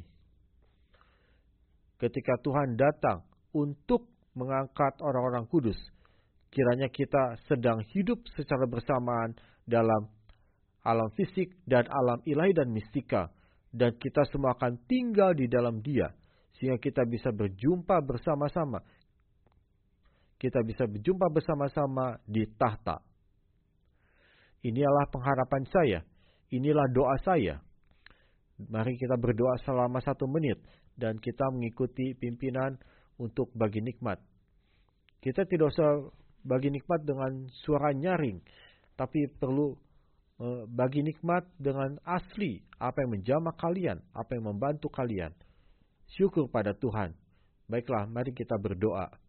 ketika Tuhan datang untuk mengangkat orang-orang kudus, kiranya kita sedang hidup secara bersamaan dalam alam fisik dan alam ilahi dan mistika. Dan kita semua akan tinggal di dalam Dia. Sehingga kita bisa berjumpa bersama-sama. Kita bisa berjumpa bersama-sama di tahta. Inilah pengharapan saya. Inilah doa saya. Mari kita berdoa selama satu menit. Dan kita mengikuti pimpinan untuk bagi nikmat. Kita tidak usah bagi nikmat dengan suara nyaring, tapi perlu uh, bagi nikmat dengan asli, apa yang menjamah kalian, apa yang membantu kalian. Syukur pada Tuhan. Baiklah, mari kita berdoa.